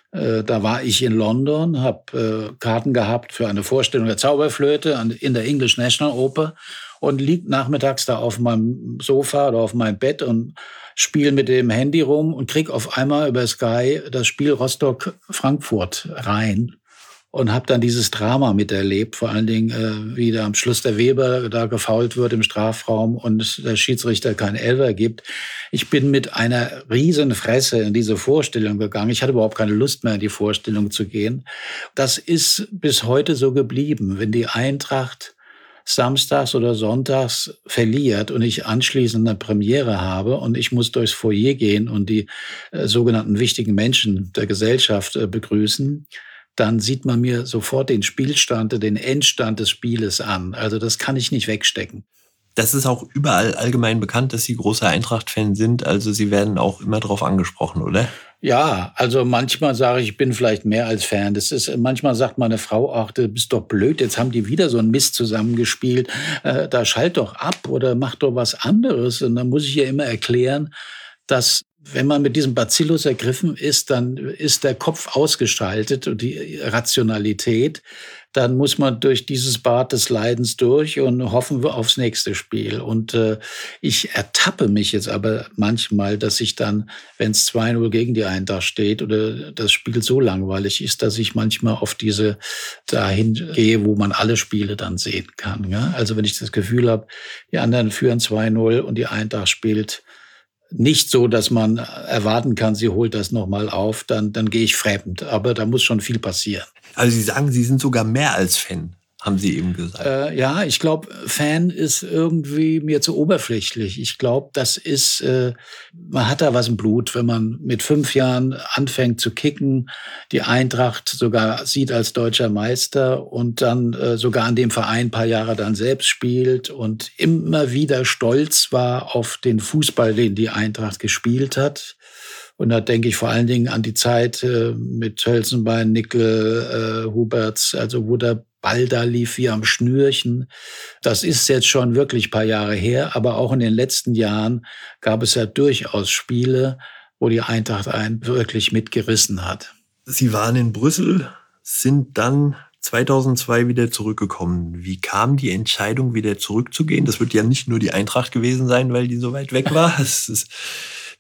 Da war ich in London, habe Karten gehabt für eine Vorstellung der Zauberflöte in der English National Oper und lieg nachmittags da auf meinem Sofa oder auf meinem Bett und spiele mit dem Handy rum und krieg auf einmal über Sky das Spiel Rostock-Frankfurt rein und habe dann dieses Drama miterlebt, vor allen Dingen, äh, wie da am Schluss der Weber da gefoult wird im Strafraum und der Schiedsrichter kein Elfer gibt. Ich bin mit einer riesen Fresse in diese Vorstellung gegangen. Ich hatte überhaupt keine Lust mehr, in die Vorstellung zu gehen. Das ist bis heute so geblieben. Wenn die Eintracht samstags oder sonntags verliert und ich anschließend eine Premiere habe und ich muss durchs Foyer gehen und die äh, sogenannten wichtigen Menschen der Gesellschaft äh, begrüßen, dann sieht man mir sofort den Spielstand, den Endstand des Spieles an. Also das kann ich nicht wegstecken. Das ist auch überall allgemein bekannt, dass Sie großer Eintracht-Fan sind. Also Sie werden auch immer darauf angesprochen, oder? Ja, also manchmal sage ich, ich bin vielleicht mehr als Fan. Das ist, manchmal sagt meine Frau, ach, du bist doch blöd, jetzt haben die wieder so einen Mist zusammengespielt. Äh, da schalt doch ab oder mach doch was anderes. Und dann muss ich ihr immer erklären, dass wenn man mit diesem Bacillus ergriffen ist, dann ist der Kopf ausgeschaltet und die Rationalität. Dann muss man durch dieses Bad des Leidens durch und hoffen wir aufs nächste Spiel. Und äh, ich ertappe mich jetzt aber manchmal, dass ich dann, wenn es zwei null gegen die Eintracht steht oder das Spiel so langweilig ist, dass ich manchmal auf diese dahin gehe, wo man alle Spiele dann sehen kann. Ja? Also wenn ich das Gefühl habe, die anderen führen zwei null und die Eintracht spielt nicht so, dass man erwarten kann, sie holt das nochmal auf, dann, dann gehe ich fremd. Aber da muss schon viel passieren. Also Sie sagen, Sie sind sogar mehr als Fan, haben Sie eben gesagt. Äh, ja, ich glaube, Fan ist irgendwie mir zu oberflächlich. Ich glaube, das ist, äh, man hat da was im Blut, wenn man mit fünf Jahren anfängt zu kicken, die Eintracht sogar sieht als deutscher Meister und dann äh, sogar an dem Verein ein paar Jahre dann selbst spielt und immer wieder stolz war auf den Fußball, den die Eintracht gespielt hat. Und da denke ich vor allen Dingen an die Zeit äh, mit Hölzenbein, Nickel, äh, Huberts, also wo der Ball da lief wie am Schnürchen. Das ist jetzt schon wirklich ein paar Jahre her, aber auch in den letzten Jahren gab es ja durchaus Spiele, wo die Eintracht einen wirklich mitgerissen hat. Sie waren in Brüssel, sind dann zweitausendzwei wieder zurückgekommen. Wie kam die Entscheidung, wieder zurückzugehen? Das wird ja nicht nur die Eintracht gewesen sein, weil die so weit weg war. Es ist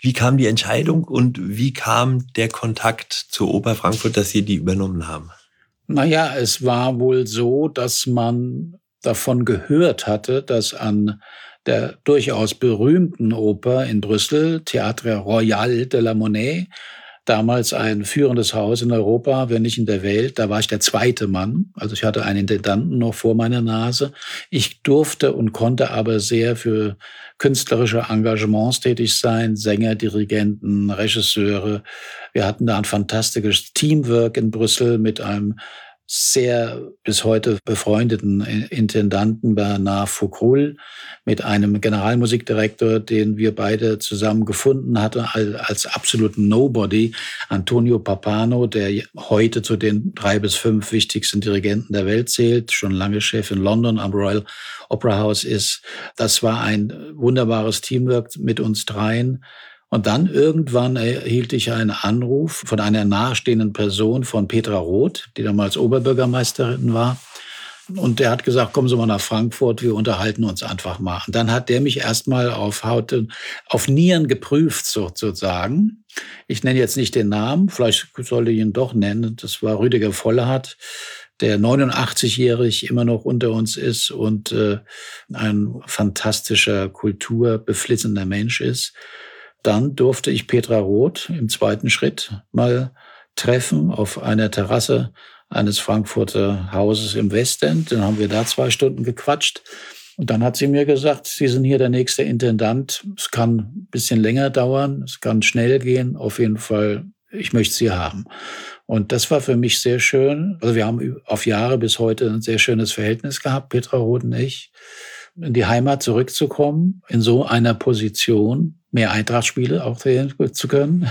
Wie kam die Entscheidung und wie kam der Kontakt zur Oper Frankfurt, dass Sie die übernommen haben? Naja, es war wohl so, dass man davon gehört hatte, dass an der durchaus berühmten Oper in Brüssel, Théâtre Royal de la Monnaie, damals ein führendes Haus in Europa, wenn nicht in der Welt. Da war ich der zweite Mann. Also ich hatte einen Intendanten noch vor meiner Nase. Ich durfte und konnte aber sehr für künstlerische Engagements tätig sein. Sänger, Dirigenten, Regisseure. Wir hatten da ein fantastisches Teamwork in Brüssel mit einem sehr bis heute befreundeten Intendanten Bernard Foucault, mit einem Generalmusikdirektor, den wir beide zusammen gefunden hatten, als absoluten Nobody, Antonio Pappano, der heute zu den drei bis fünf wichtigsten Dirigenten der Welt zählt, schon lange Chef in London am Royal Opera House ist. Das war ein wunderbares Teamwork mit uns dreien. Und dann irgendwann erhielt ich einen Anruf von einer nahestehenden Person, von Petra Roth, die damals Oberbürgermeisterin war. Und der hat gesagt, kommen Sie mal nach Frankfurt, wir unterhalten uns einfach mal. Und dann hat der mich erstmal auf Haut, auf Nieren geprüft, sozusagen. Ich nenne jetzt nicht den Namen, vielleicht sollte ich ihn doch nennen. Das war Rüdiger Vollhardt, der neunundachtzig-jährig immer noch unter uns ist und äh, ein fantastischer, kulturbeflissener Mensch ist. Dann durfte ich Petra Roth im zweiten Schritt mal treffen auf einer Terrasse eines Frankfurter Hauses im Westend. Dann haben wir da zwei Stunden gequatscht. Und dann hat sie mir gesagt, Sie sind hier der nächste Intendant. Es kann ein bisschen länger dauern, es kann schnell gehen. Auf jeden Fall, ich möchte Sie haben. Und das war für mich sehr schön. Also wir haben auf Jahre bis heute ein sehr schönes Verhältnis gehabt, Petra Roth und ich. In die Heimat zurückzukommen, in so einer Position, mehr Eintracht-Spiele auch sehen zu können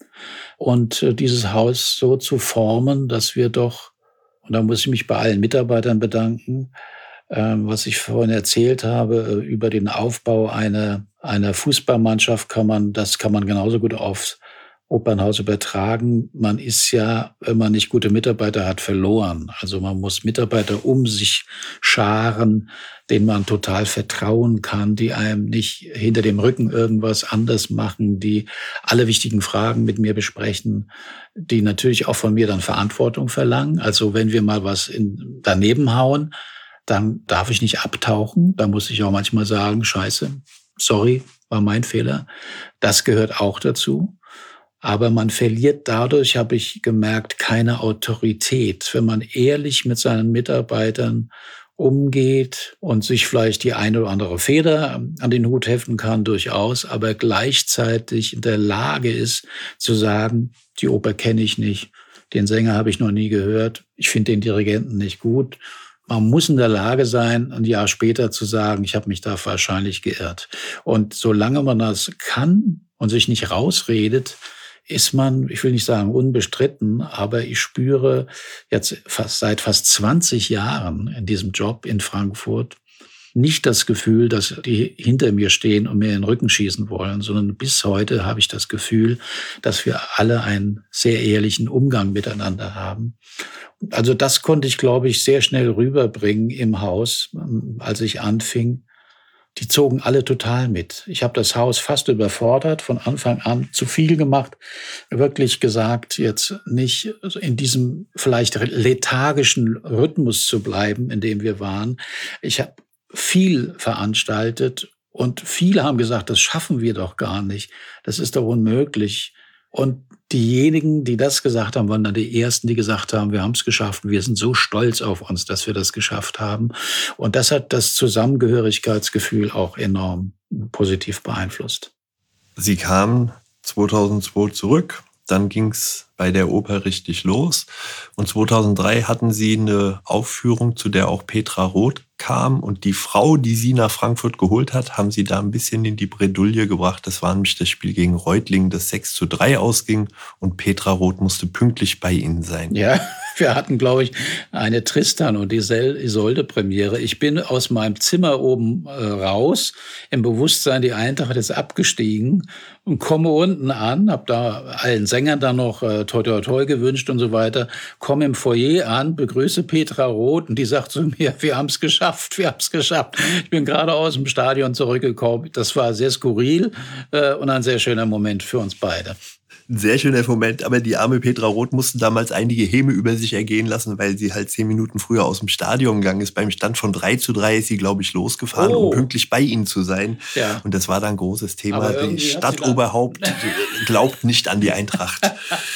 und dieses Haus so zu formen, dass wir doch, und da muss ich mich bei allen Mitarbeitern bedanken, ähm, was ich vorhin erzählt habe, über den Aufbau einer, einer Fußballmannschaft kann man, das kann man genauso gut aufs Opernhaus übertragen. Man ist ja, wenn man nicht gute Mitarbeiter hat, verloren. Also man muss Mitarbeiter um sich scharen, denen man total vertrauen kann, die einem nicht hinter dem Rücken irgendwas anders machen, die alle wichtigen Fragen mit mir besprechen, die natürlich auch von mir dann Verantwortung verlangen. Also wenn wir mal was in, daneben hauen, dann darf ich nicht abtauchen. Da muss ich auch manchmal sagen, scheiße, sorry, war mein Fehler. Das gehört auch dazu. Aber man verliert dadurch, habe ich gemerkt, keine Autorität. Wenn man ehrlich mit seinen Mitarbeitern umgeht und sich vielleicht die eine oder andere Feder an den Hut heften kann, durchaus, aber gleichzeitig in der Lage ist zu sagen, die Oper kenne ich nicht, den Sänger habe ich noch nie gehört, ich finde den Dirigenten nicht gut. Man muss in der Lage sein, ein Jahr später zu sagen, ich habe mich da wahrscheinlich geirrt. Und solange man das kann und sich nicht rausredet, ist man, ich will nicht sagen unbestritten, aber ich spüre jetzt fast seit fast zwanzig Jahren in diesem Job in Frankfurt nicht das Gefühl, dass die hinter mir stehen und mir in den Rücken schießen wollen, sondern bis heute habe ich das Gefühl, dass wir alle einen sehr ehrlichen Umgang miteinander haben. Also das konnte ich, glaube ich, sehr schnell rüberbringen im Haus, als ich anfing. Die zogen alle total mit. Ich habe das Haus fast überfordert, von Anfang an zu viel gemacht, wirklich gesagt, jetzt nicht in diesem vielleicht lethargischen Rhythmus zu bleiben, in dem wir waren. Ich habe viel veranstaltet und viele haben gesagt, das schaffen wir doch gar nicht, das ist doch unmöglich. Und diejenigen, die das gesagt haben, waren dann die Ersten, die gesagt haben, wir haben es geschafft. Wir sind so stolz auf uns, dass wir das geschafft haben. Und das hat das Zusammengehörigkeitsgefühl auch enorm positiv beeinflusst. Sie kamen zweitausendzwei zurück, dann ging es bei der Oper richtig los. Und zweitausenddrei hatten Sie eine Aufführung, zu der auch Petra Roth kam. Und die Frau, die Sie nach Frankfurt geholt hat, haben Sie da ein bisschen in die Bredouille gebracht. Das war nämlich das Spiel gegen Reutlingen, das sechs zu drei ausging. Und Petra Roth musste pünktlich bei Ihnen sein. Ja, wir hatten, glaube ich, eine Tristan und Isolde-Premiere. Ich bin aus meinem Zimmer oben äh, raus, im Bewusstsein, die Eintracht ist abgestiegen und komme unten an, habe da allen Sängern dann noch äh, mir toi toi toi gewünscht und so weiter. Komme im Foyer an, begrüße Petra Roth und die sagt zu mir, wir haben es geschafft, wir haben es geschafft. Ich bin gerade aus dem Stadion zurückgekommen. Das war sehr skurril äh, und ein sehr schöner Moment für uns beide. Ein sehr schöner Moment, aber die arme Petra Roth musste damals einige Häme über sich ergehen lassen, weil sie halt zehn Minuten früher aus dem Stadion gegangen ist. Beim Stand von drei zu drei ist sie, glaube ich, losgefahren, oh. um pünktlich bei ihnen zu sein. Ja. Und das war dann ein großes Thema. Die Stadtoberhaupt glaubt nicht an die Eintracht.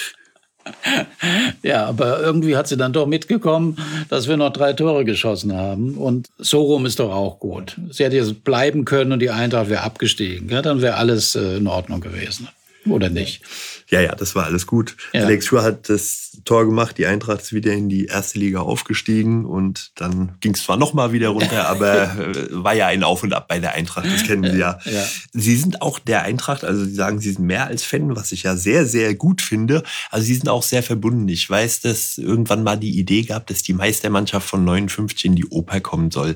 Ja, aber irgendwie hat sie dann doch mitgekommen, dass wir noch drei Tore geschossen haben. Und so rum ist doch auch gut. Sie hätte jetzt bleiben können und die Eintracht wäre abgestiegen. Ja, dann wäre alles in Ordnung gewesen. Oder nicht? Ja, ja, das war alles gut. Ja. Alex Schur hat das Tor gemacht, die Eintracht ist wieder in die erste Liga aufgestiegen und dann ging es zwar nochmal wieder runter, aber äh, war ja ein Auf und Ab bei der Eintracht, das kennen Sie ja. ja. Sie sind auch der Eintracht, also Sie sagen, Sie sind mehr als Fan, was ich ja sehr, sehr gut finde. Also Sie sind auch sehr verbunden. Ich weiß, dass irgendwann mal die Idee gab, dass die Meistermannschaft von neunundfünfzig in die Oper kommen soll.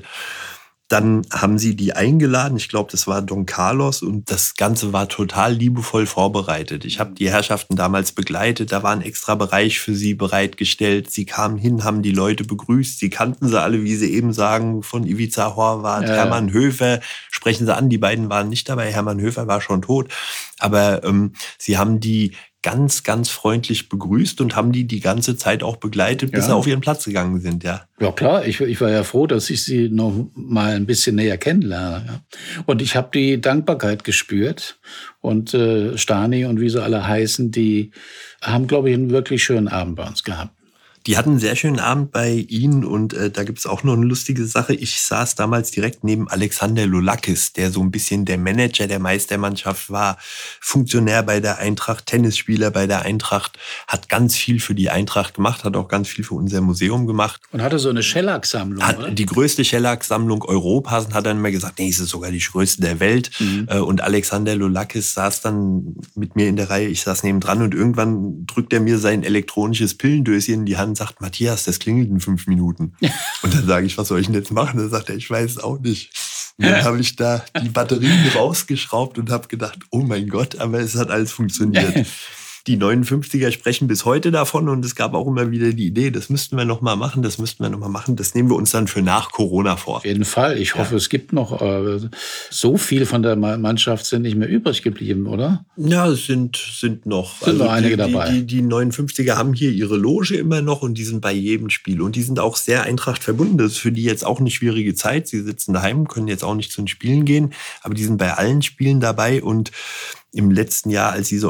Dann haben sie die eingeladen, ich glaube, das war Don Carlos und das Ganze war total liebevoll vorbereitet. Ich habe die Herrschaften damals begleitet, da war ein extra Bereich für sie bereitgestellt. Sie kamen hin, haben die Leute begrüßt, sie kannten sie alle, wie sie eben sagen, von Ivica Horvath, ja. Hermann Höfer, sprechen sie an, die beiden waren nicht dabei, Hermann Höfer war schon tot, aber ähm, sie haben die ganz, ganz freundlich begrüßt und haben die die ganze Zeit auch begleitet, bis ja. sie auf ihren Platz gegangen sind, ja. Ja klar, ich, ich war ja froh, dass ich sie noch mal ein bisschen näher kennenlerne. Ja. Und ich habe die Dankbarkeit gespürt. Und äh, Stani und wie sie alle heißen, die haben, glaube ich, einen wirklich schönen Abend bei uns gehabt. Die hatten einen sehr schönen Abend bei Ihnen und äh, da gibt's auch noch eine lustige Sache. Ich saß damals direkt neben Alexander Loulakis, der so ein bisschen der Manager der Meistermannschaft war, Funktionär bei der Eintracht, Tennisspieler bei der Eintracht, hat ganz viel für die Eintracht gemacht, hat auch ganz viel für unser Museum gemacht. Und hatte so eine Schellack-Sammlung, hat oder? Die größte Schellack-Sammlung Europas und hat dann immer gesagt, nee, es ist sogar die größte der Welt. Mhm. Und Alexander Loulakis saß dann mit mir in der Reihe, ich saß nebendran und irgendwann drückt er mir sein elektronisches Pillendöschen in die Hand und sagt, Matthias, das klingelt in fünf Minuten. Und dann sage ich, was soll ich denn jetzt machen? Dann sagt er, ich weiß es auch nicht. Und dann habe ich da die Batterien rausgeschraubt und habe gedacht, oh mein Gott, aber es hat alles funktioniert. Die neunundfünfziger sprechen bis heute davon und es gab auch immer wieder die Idee, das müssten wir noch mal machen, das müssten wir noch mal machen. Das nehmen wir uns dann für nach Corona vor. Auf jeden Fall. Ich hoffe, ja. es gibt noch äh, so viel von der Mannschaft sind nicht mehr übrig geblieben, oder? Ja, es sind, sind noch. Sind also noch einige die, dabei. Die, die, die neunundfünfziger haben hier ihre Loge immer noch und die sind bei jedem Spiel. Und die sind auch sehr Eintracht verbunden. Das ist für die jetzt auch eine schwierige Zeit. Sie sitzen daheim, können jetzt auch nicht zu den Spielen gehen, aber die sind bei allen Spielen dabei und im letzten Jahr, als diese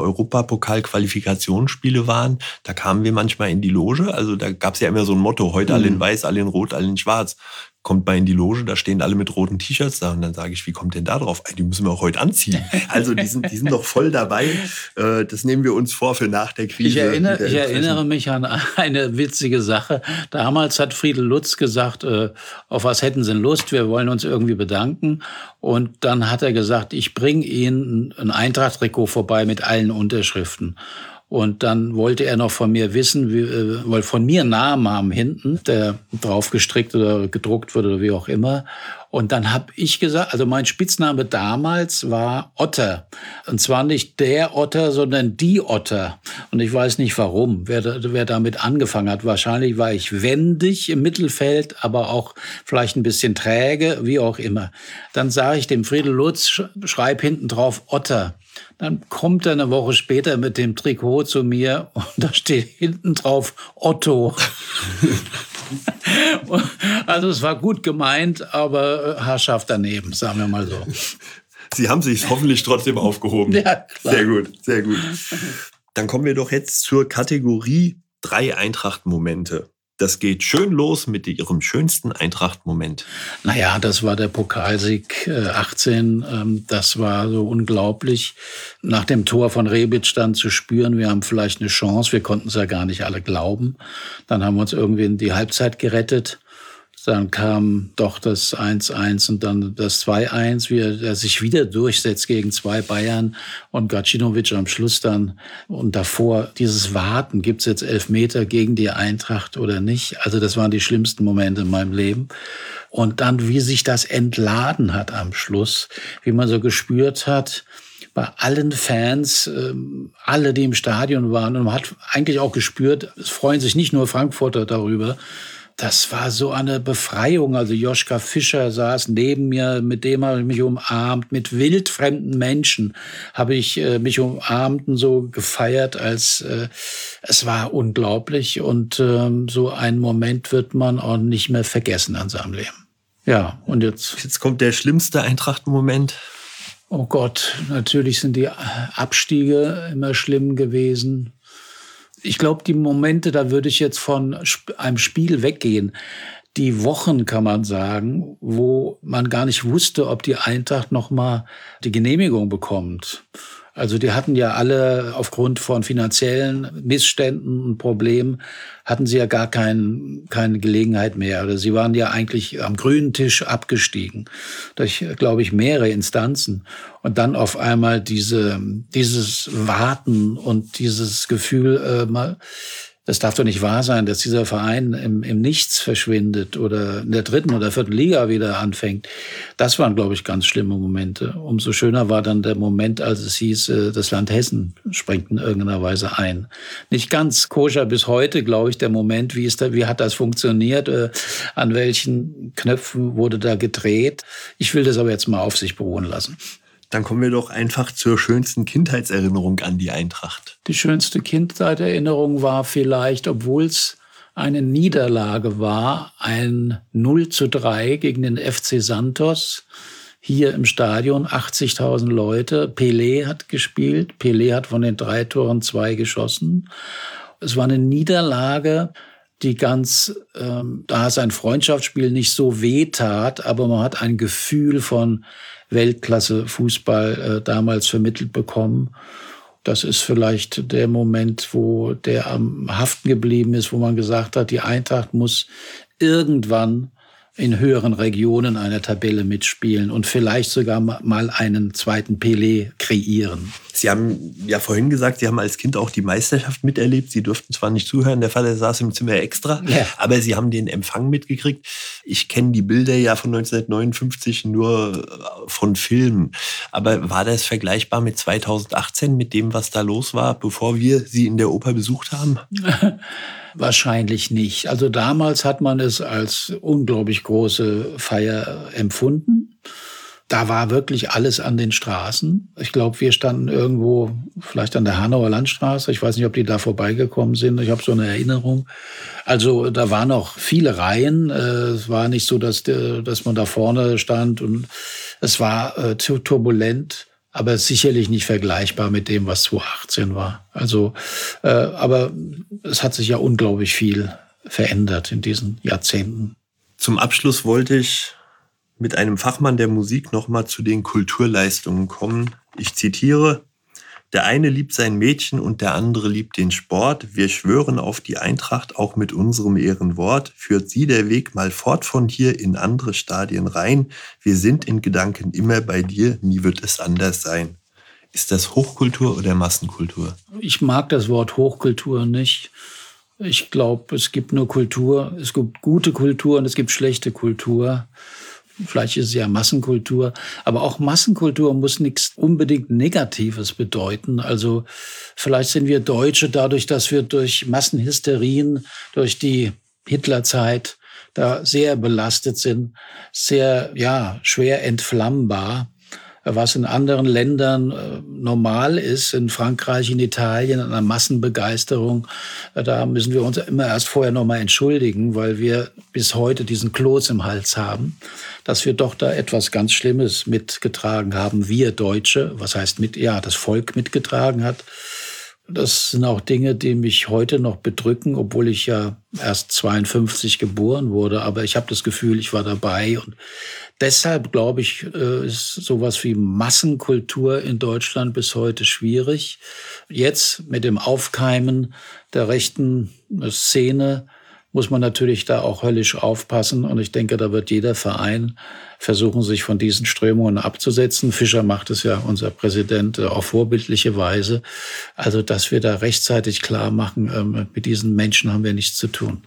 Europapokal-Qualifikationsspiele waren, da kamen wir manchmal in die Loge. Also da gab es ja immer so ein Motto, heute mhm. alle in weiß, alle in rot, alle in schwarz. Kommt mal in die Loge, da stehen alle mit roten T-Shirts da. Und dann sage ich, wie kommt denn da drauf? Die müssen wir auch heute anziehen. Also die sind, die sind doch voll dabei. Das nehmen wir uns vor für nach der Krise. Ich erinnere, ich erinnere mich an eine witzige Sache. Damals hat Friedel Lutz gesagt, auf was hätten Sie Lust? Wir wollen uns irgendwie bedanken. Und dann hat er gesagt, ich bringe Ihnen ein Eintracht-Trikot vorbei mit allen Unterschriften. Und dann wollte er noch von mir wissen, wie, äh, weil von mir einen Namen haben hinten, der drauf gestrickt oder gedruckt wurde oder wie auch immer. Und dann habe ich gesagt, also mein Spitzname damals war Otter. Und zwar nicht der Otter, sondern die Otter. Und ich weiß nicht warum, wer, wer damit angefangen hat. Wahrscheinlich war ich wendig im Mittelfeld, aber auch vielleicht ein bisschen träge, wie auch immer. Dann sage ich dem Friedel Lutz, schreib hinten drauf Otter. Dann kommt er eine Woche später mit dem Trikot zu mir und da steht hinten drauf Otto. Also es war gut gemeint, aber haarscharf daneben, sagen wir mal so. Sie haben sich hoffentlich trotzdem aufgehoben. Ja, klar. Sehr gut, sehr gut. Dann kommen wir doch jetzt zur Kategorie drei Eintracht-Momente. Das geht schön los mit Ihrem schönsten Eintracht-Moment. Naja, das war der Pokalsieg äh, achtzehn. Ähm, das war so unglaublich. Nach dem Tor von Rebic dann zu spüren, wir haben vielleicht eine Chance. Wir konnten es ja gar nicht alle glauben. Dann haben wir uns irgendwie in die Halbzeit gerettet. Dann kam doch das eins eins und dann das zwei eins, wie er sich wieder durchsetzt gegen zwei Bayern und Gacinovic am Schluss dann. Und davor dieses Warten, gibt es jetzt Elfmeter gegen die Eintracht oder nicht? Also das waren die schlimmsten Momente in meinem Leben. Und dann, wie sich das entladen hat am Schluss, wie man so gespürt hat, bei allen Fans, alle, die im Stadion waren. Und man hat eigentlich auch gespürt, es freuen sich nicht nur Frankfurter darüber. Das war so eine Befreiung. Also Joschka Fischer saß neben mir, mit dem habe ich mich umarmt. Mit wildfremden Menschen habe ich äh, mich umarmt und so gefeiert, als äh, es war unglaublich. Und ähm, so einen Moment wird man auch nicht mehr vergessen an seinem Leben. Ja, und jetzt... Jetzt kommt der schlimmste Eintracht-Moment. Oh Gott, natürlich sind die Abstiege immer schlimm gewesen. Ich glaube, die Momente, da würde ich jetzt von einem Spiel weggehen. Die Wochen, kann man sagen, wo man gar nicht wusste, ob die Eintracht noch mal die Genehmigung bekommt. Also die hatten ja alle aufgrund von finanziellen Missständen und Problemen, hatten sie ja gar kein, keine Gelegenheit mehr. Oder sie waren ja eigentlich am grünen Tisch abgestiegen durch, glaube ich, mehrere Instanzen. Und dann auf einmal diese, dieses Warten und dieses Gefühl, äh, mal, das darf doch nicht wahr sein, dass dieser Verein im, im Nichts verschwindet oder in der dritten oder vierten Liga wieder anfängt. Das waren, glaube ich, ganz schlimme Momente. Umso schöner war dann der Moment, als es hieß, das Land Hessen springt in irgendeiner Weise ein. Nicht ganz koscher bis heute, glaube ich, der Moment, wie ist da, wie hat das funktioniert, äh, an welchen Knöpfen wurde da gedreht. Ich will das aber jetzt mal auf sich beruhen lassen. Dann kommen wir doch einfach zur schönsten Kindheitserinnerung an die Eintracht. Die schönste Kindheitserinnerung war vielleicht, obwohl es eine Niederlage war, ein null zu drei gegen den F C Santos. Hier im Stadion, achtzigtausend Leute. Pelé hat gespielt. Pelé hat von den drei Toren zwei geschossen. Es war eine Niederlage, die ganz, ähm, da sein Freundschaftsspiel nicht so wehtat, aber man hat ein Gefühl von Weltklasse-Fußball äh, damals vermittelt bekommen. Das ist vielleicht der Moment, wo der am Haften geblieben ist, wo man gesagt hat, die Eintracht muss irgendwann in höheren Regionen einer Tabelle mitspielen und vielleicht sogar mal einen zweiten Pelé kreieren. Sie haben ja vorhin gesagt, Sie haben als Kind auch die Meisterschaft miterlebt. Sie durften zwar nicht zuhören, der Vater saß im Zimmer extra, ja. Aber Sie haben den Empfang mitgekriegt. Ich kenne die Bilder ja von neunzehnhundertneunundfünfzig nur von Filmen. Aber war das vergleichbar mit zweitausendachtzehn, mit dem, was da los war, bevor wir Sie in der Oper besucht haben? Wahrscheinlich nicht. Also damals hat man es als unglaublich große Feier empfunden. Da war wirklich alles an den Straßen. Ich glaube, wir standen irgendwo vielleicht an der Hanauer Landstraße. Ich weiß nicht, ob die da vorbeigekommen sind. Ich habe so eine Erinnerung. Also da waren noch viele Reihen. Es war nicht so, dass, dass man da vorne stand. Und es war turbulent, aber sicherlich nicht vergleichbar mit dem, was zweitausendachtzehn war. Also, äh, aber es hat sich ja unglaublich viel verändert in diesen Jahrzehnten. Zum Abschluss wollte ich mit einem Fachmann der Musik nochmal zu den Kulturleistungen kommen. Ich zitiere: Der eine liebt sein Mädchen und der andere liebt den Sport. Wir schwören auf die Eintracht, auch mit unserem Ehrenwort. Führt sie der Weg mal fort von hier in andere Stadien rein. Wir sind in Gedanken immer bei dir, nie wird es anders sein. Ist das Hochkultur oder Massenkultur? Ich mag das Wort Hochkultur nicht. Ich glaube, es gibt nur Kultur. Es gibt gute Kultur und es gibt schlechte Kultur. Vielleicht ist es ja Massenkultur, aber auch Massenkultur muss nichts unbedingt Negatives bedeuten. Also vielleicht sind wir Deutsche dadurch, dass wir durch Massenhysterien, durch die Hitlerzeit da sehr belastet sind, sehr, ja, schwer entflammbar. Was in anderen Ländern äh, normal ist, in Frankreich, in Italien, einer Massenbegeisterung, äh, da müssen wir uns immer erst vorher nochmal entschuldigen, weil wir bis heute diesen Kloß im Hals haben, dass wir doch da etwas ganz Schlimmes mitgetragen haben, wir Deutsche, was heißt mit, ja, das Volk mitgetragen hat. Das sind auch Dinge, die mich heute noch bedrücken, obwohl ich ja erst zweiundfünfzig geboren wurde. Aber ich habe das Gefühl, ich war dabei. Und deshalb, glaube ich, ist sowas wie Massenkultur in Deutschland bis heute schwierig. Jetzt mit dem Aufkeimen der rechten Szene muss man natürlich da auch höllisch aufpassen. Und ich denke, da wird jeder Verein versuchen, sich von diesen Strömungen abzusetzen. Fischer macht es ja, unser Präsident, auf vorbildliche Weise. Also, dass wir da rechtzeitig klar machen, mit diesen Menschen haben wir nichts zu tun.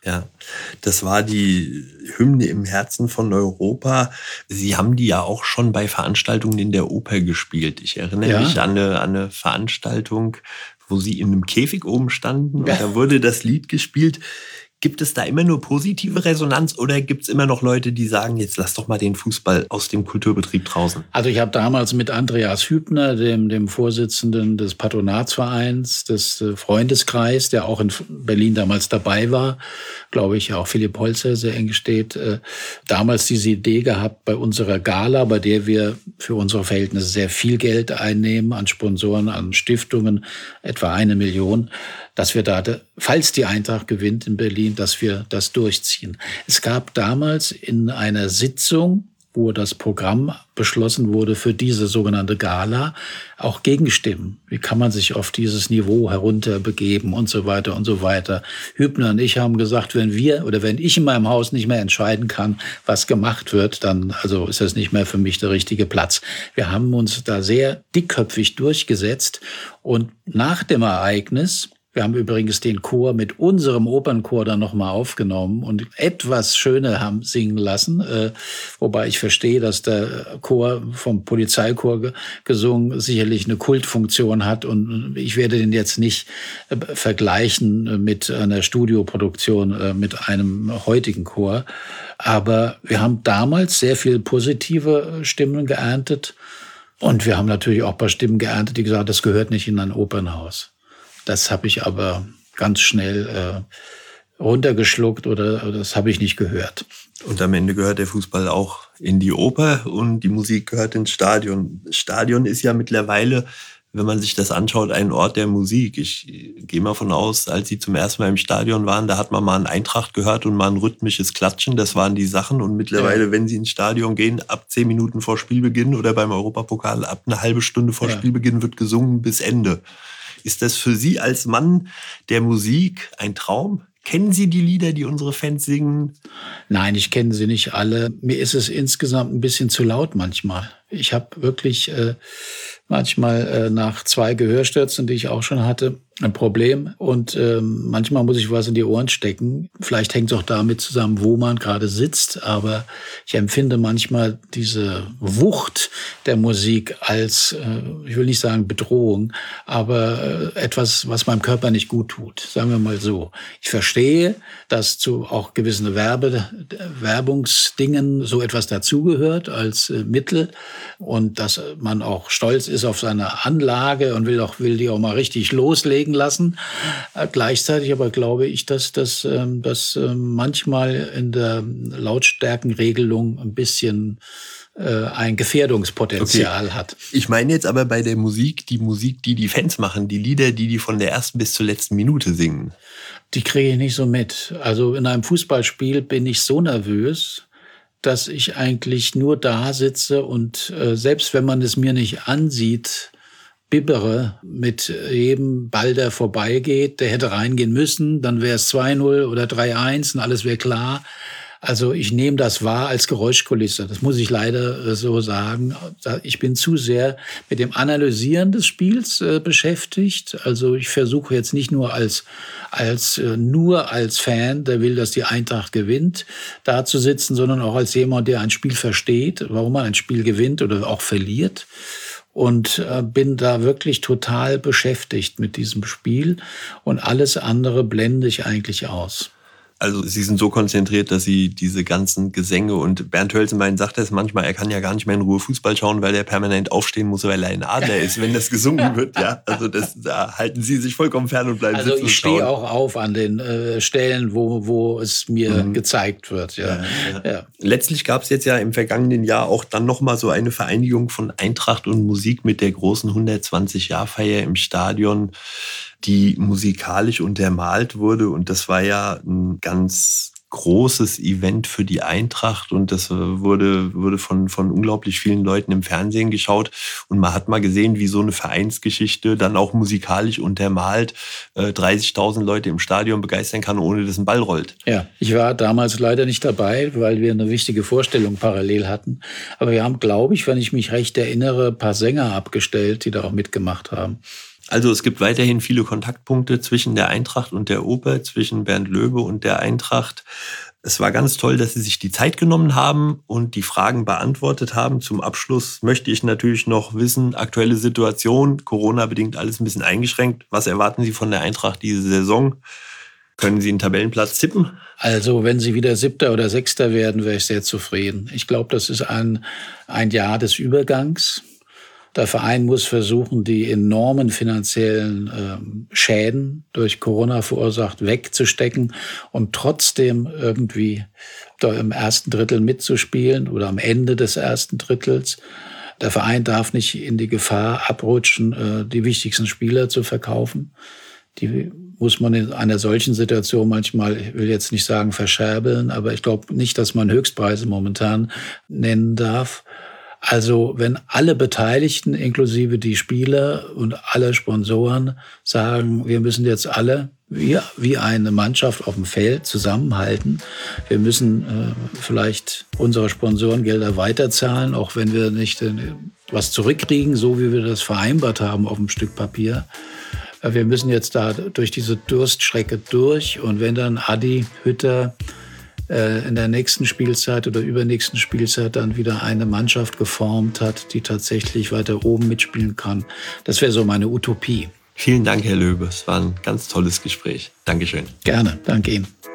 Ja, das war die Hymne im Herzen von Europa. Sie haben die ja auch schon bei Veranstaltungen in der Oper gespielt. Ich erinnere ja. mich an eine, an eine Veranstaltung, wo Sie in einem Käfig oben standen und ja. da wurde das Lied gespielt. Gibt es da immer nur positive Resonanz oder gibt es immer noch Leute, die sagen, jetzt lass doch mal den Fußball aus dem Kulturbetrieb draußen? Also ich habe damals mit Andreas Hübner, dem, dem Vorsitzenden des Patronatsvereins, des Freundeskreis, der auch in Berlin damals dabei war, glaube ich, auch Philipp Holzer sehr eng steht, äh, damals diese Idee gehabt bei unserer Gala, bei der wir für unsere Verhältnisse sehr viel Geld einnehmen an Sponsoren, an Stiftungen, etwa eine Million, dass wir da, falls die Eintracht gewinnt in Berlin, dass wir das durchziehen. Es gab damals in einer Sitzung, wo das Programm beschlossen wurde für diese sogenannte Gala, auch Gegenstimmen. Wie kann man sich auf dieses Niveau herunterbegeben und so weiter und so weiter. Hübner und ich haben gesagt, wenn wir oder wenn ich in meinem Haus nicht mehr entscheiden kann, was gemacht wird, dann also ist das nicht mehr für mich der richtige Platz. Wir haben uns da sehr dickköpfig durchgesetzt und nach dem Ereignis, wir haben übrigens den Chor mit unserem Opernchor dann nochmal aufgenommen und etwas schöner haben singen lassen, äh, wobei ich verstehe, dass der Chor vom Polizeichor ge- gesungen sicherlich eine Kultfunktion hat und ich werde den jetzt nicht äh, vergleichen mit einer Studioproduktion, äh, mit einem heutigen Chor. Aber wir haben damals sehr viel positive Stimmen geerntet und wir haben natürlich auch ein paar Stimmen geerntet, die gesagt haben, das gehört nicht in ein Opernhaus. Das habe ich aber ganz schnell äh, runtergeschluckt oder das habe ich nicht gehört. Und am Ende gehört der Fußball auch in die Oper und die Musik gehört ins Stadion. Das Stadion ist ja mittlerweile, wenn man sich das anschaut, ein Ort der Musik. Ich gehe mal von aus, als Sie zum ersten Mal im Stadion waren, da hat man mal ein Eintracht gehört und mal ein rhythmisches Klatschen. Das waren die Sachen. Und mittlerweile, ja. wenn Sie ins Stadion gehen, ab zehn Minuten vor Spielbeginn oder beim Europapokal ab eine halbe Stunde vor ja. Spielbeginn wird gesungen bis Ende. Ist das für Sie als Mann der Musik ein Traum? Kennen Sie die Lieder, die unsere Fans singen? Nein, ich kenne sie nicht alle. Mir ist es insgesamt ein bisschen zu laut manchmal. Ich habe wirklich äh, manchmal äh, nach zwei Gehörstürzen, die ich auch schon hatte, ein Problem. Und äh, manchmal muss ich was in die Ohren stecken. Vielleicht hängt es auch damit zusammen, wo man gerade sitzt. Aber ich empfinde manchmal diese Wucht der Musik als, äh, ich will nicht sagen Bedrohung, aber äh, etwas, was meinem Körper nicht gut tut. Sagen wir mal so. Ich verstehe, dass zu auch gewissen Werbe, Werbungsdingen so etwas dazugehört als äh, Mittel. Und dass man auch stolz ist auf seine Anlage und will, auch, will die auch mal richtig loslegen lassen. Äh, gleichzeitig aber glaube ich, dass das ähm, dass, ähm, manchmal in der Lautstärkenregelung ein bisschen äh, ein Gefährdungspotenzial okay. hat. Ich meine jetzt aber bei der Musik, die Musik, die die Fans machen, die Lieder, die die von der ersten bis zur letzten Minute singen. Die kriege ich nicht so mit. Also in einem Fußballspiel bin ich so nervös, dass ich eigentlich nur da sitze und äh, selbst wenn man es mir nicht ansieht, bibbere mit jedem Ball, der vorbeigeht. Der hätte reingehen müssen, dann wäre es zwei null oder drei eins und alles wäre klar. Also ich nehme das wahr als Geräuschkulisse. Das muss ich leider so sagen. Ich bin zu sehr mit dem Analysieren des Spiels äh, beschäftigt. Also ich versuche jetzt nicht nur als, als, äh, nur als Fan, der will, dass die Eintracht gewinnt, da zu sitzen, sondern auch als jemand, der ein Spiel versteht, warum man ein Spiel gewinnt oder auch verliert. Und äh, bin da wirklich total beschäftigt mit diesem Spiel. Und alles andere blende ich eigentlich aus. Also Sie sind so konzentriert, dass Sie diese ganzen Gesänge und Bernd Hölzenbein sagt es manchmal, er kann ja gar nicht mehr in Ruhe Fußball schauen, weil er permanent aufstehen muss, weil er ein Adler ist, wenn das gesungen wird. Ja, also das, da halten Sie sich vollkommen fern und bleiben also sitzen. Also ich stehe auch auf an den äh, Stellen, wo, wo es mir mhm. gezeigt wird. Ja. Ja, ja. Ja. Letztlich gab es jetzt ja im vergangenen Jahr auch dann nochmal so eine Vereinigung von Eintracht und Musik mit der großen hundertzwanzig-Jahr-Feier im Stadion, die musikalisch untermalt wurde. Und das war ja ein ganz großes Event für die Eintracht und das wurde, wurde von, von unglaublich vielen Leuten im Fernsehen geschaut. Und man hat mal gesehen, wie so eine Vereinsgeschichte dann auch musikalisch untermalt äh, dreißigtausend Leute im Stadion begeistern kann, ohne dass ein Ball rollt. Ja, ich war damals leider nicht dabei, weil wir eine wichtige Vorstellung parallel hatten. Aber wir haben, glaube ich, wenn ich mich recht erinnere, ein paar Sänger abgestellt, die da auch mitgemacht haben. Also es gibt weiterhin viele Kontaktpunkte zwischen der Eintracht und der Oper, zwischen Bernd Löbe und der Eintracht. Es war ganz toll, dass Sie sich die Zeit genommen haben und die Fragen beantwortet haben. Zum Abschluss möchte ich natürlich noch wissen, aktuelle Situation, Corona-bedingt alles ein bisschen eingeschränkt. Was erwarten Sie von der Eintracht diese Saison? Können Sie einen Tabellenplatz tippen? Also wenn sie wieder Siebter oder Sechster werden, wäre ich sehr zufrieden. Ich glaube, das ist ein, ein Jahr des Übergangs. Der Verein muss versuchen, die enormen finanziellen ähm, Schäden durch Corona verursacht wegzustecken und trotzdem irgendwie da im ersten Drittel mitzuspielen oder am Ende des ersten Drittels. Der Verein darf nicht in die Gefahr abrutschen, äh, die wichtigsten Spieler zu verkaufen. Die muss man in einer solchen Situation manchmal, ich will jetzt nicht sagen verscherbeln, aber ich glaube nicht, dass man Höchstpreise momentan nennen darf. Also wenn alle Beteiligten, inklusive die Spieler und alle Sponsoren, sagen, wir müssen jetzt alle wie, wie eine Mannschaft auf dem Feld zusammenhalten. Wir müssen äh, vielleicht unsere Sponsorengelder weiterzahlen, auch wenn wir nicht äh, was zurückkriegen, so wie wir das vereinbart haben auf dem Stück Papier. Äh, wir müssen jetzt da durch diese Durststrecke durch. Und wenn dann Adi Hütter in der nächsten Spielzeit oder übernächsten Spielzeit dann wieder eine Mannschaft geformt hat, die tatsächlich weiter oben mitspielen kann. Das wäre so meine Utopie. Vielen Dank, Herr Löbe. Es war ein ganz tolles Gespräch. Dankeschön. Gerne. Danke Ihnen.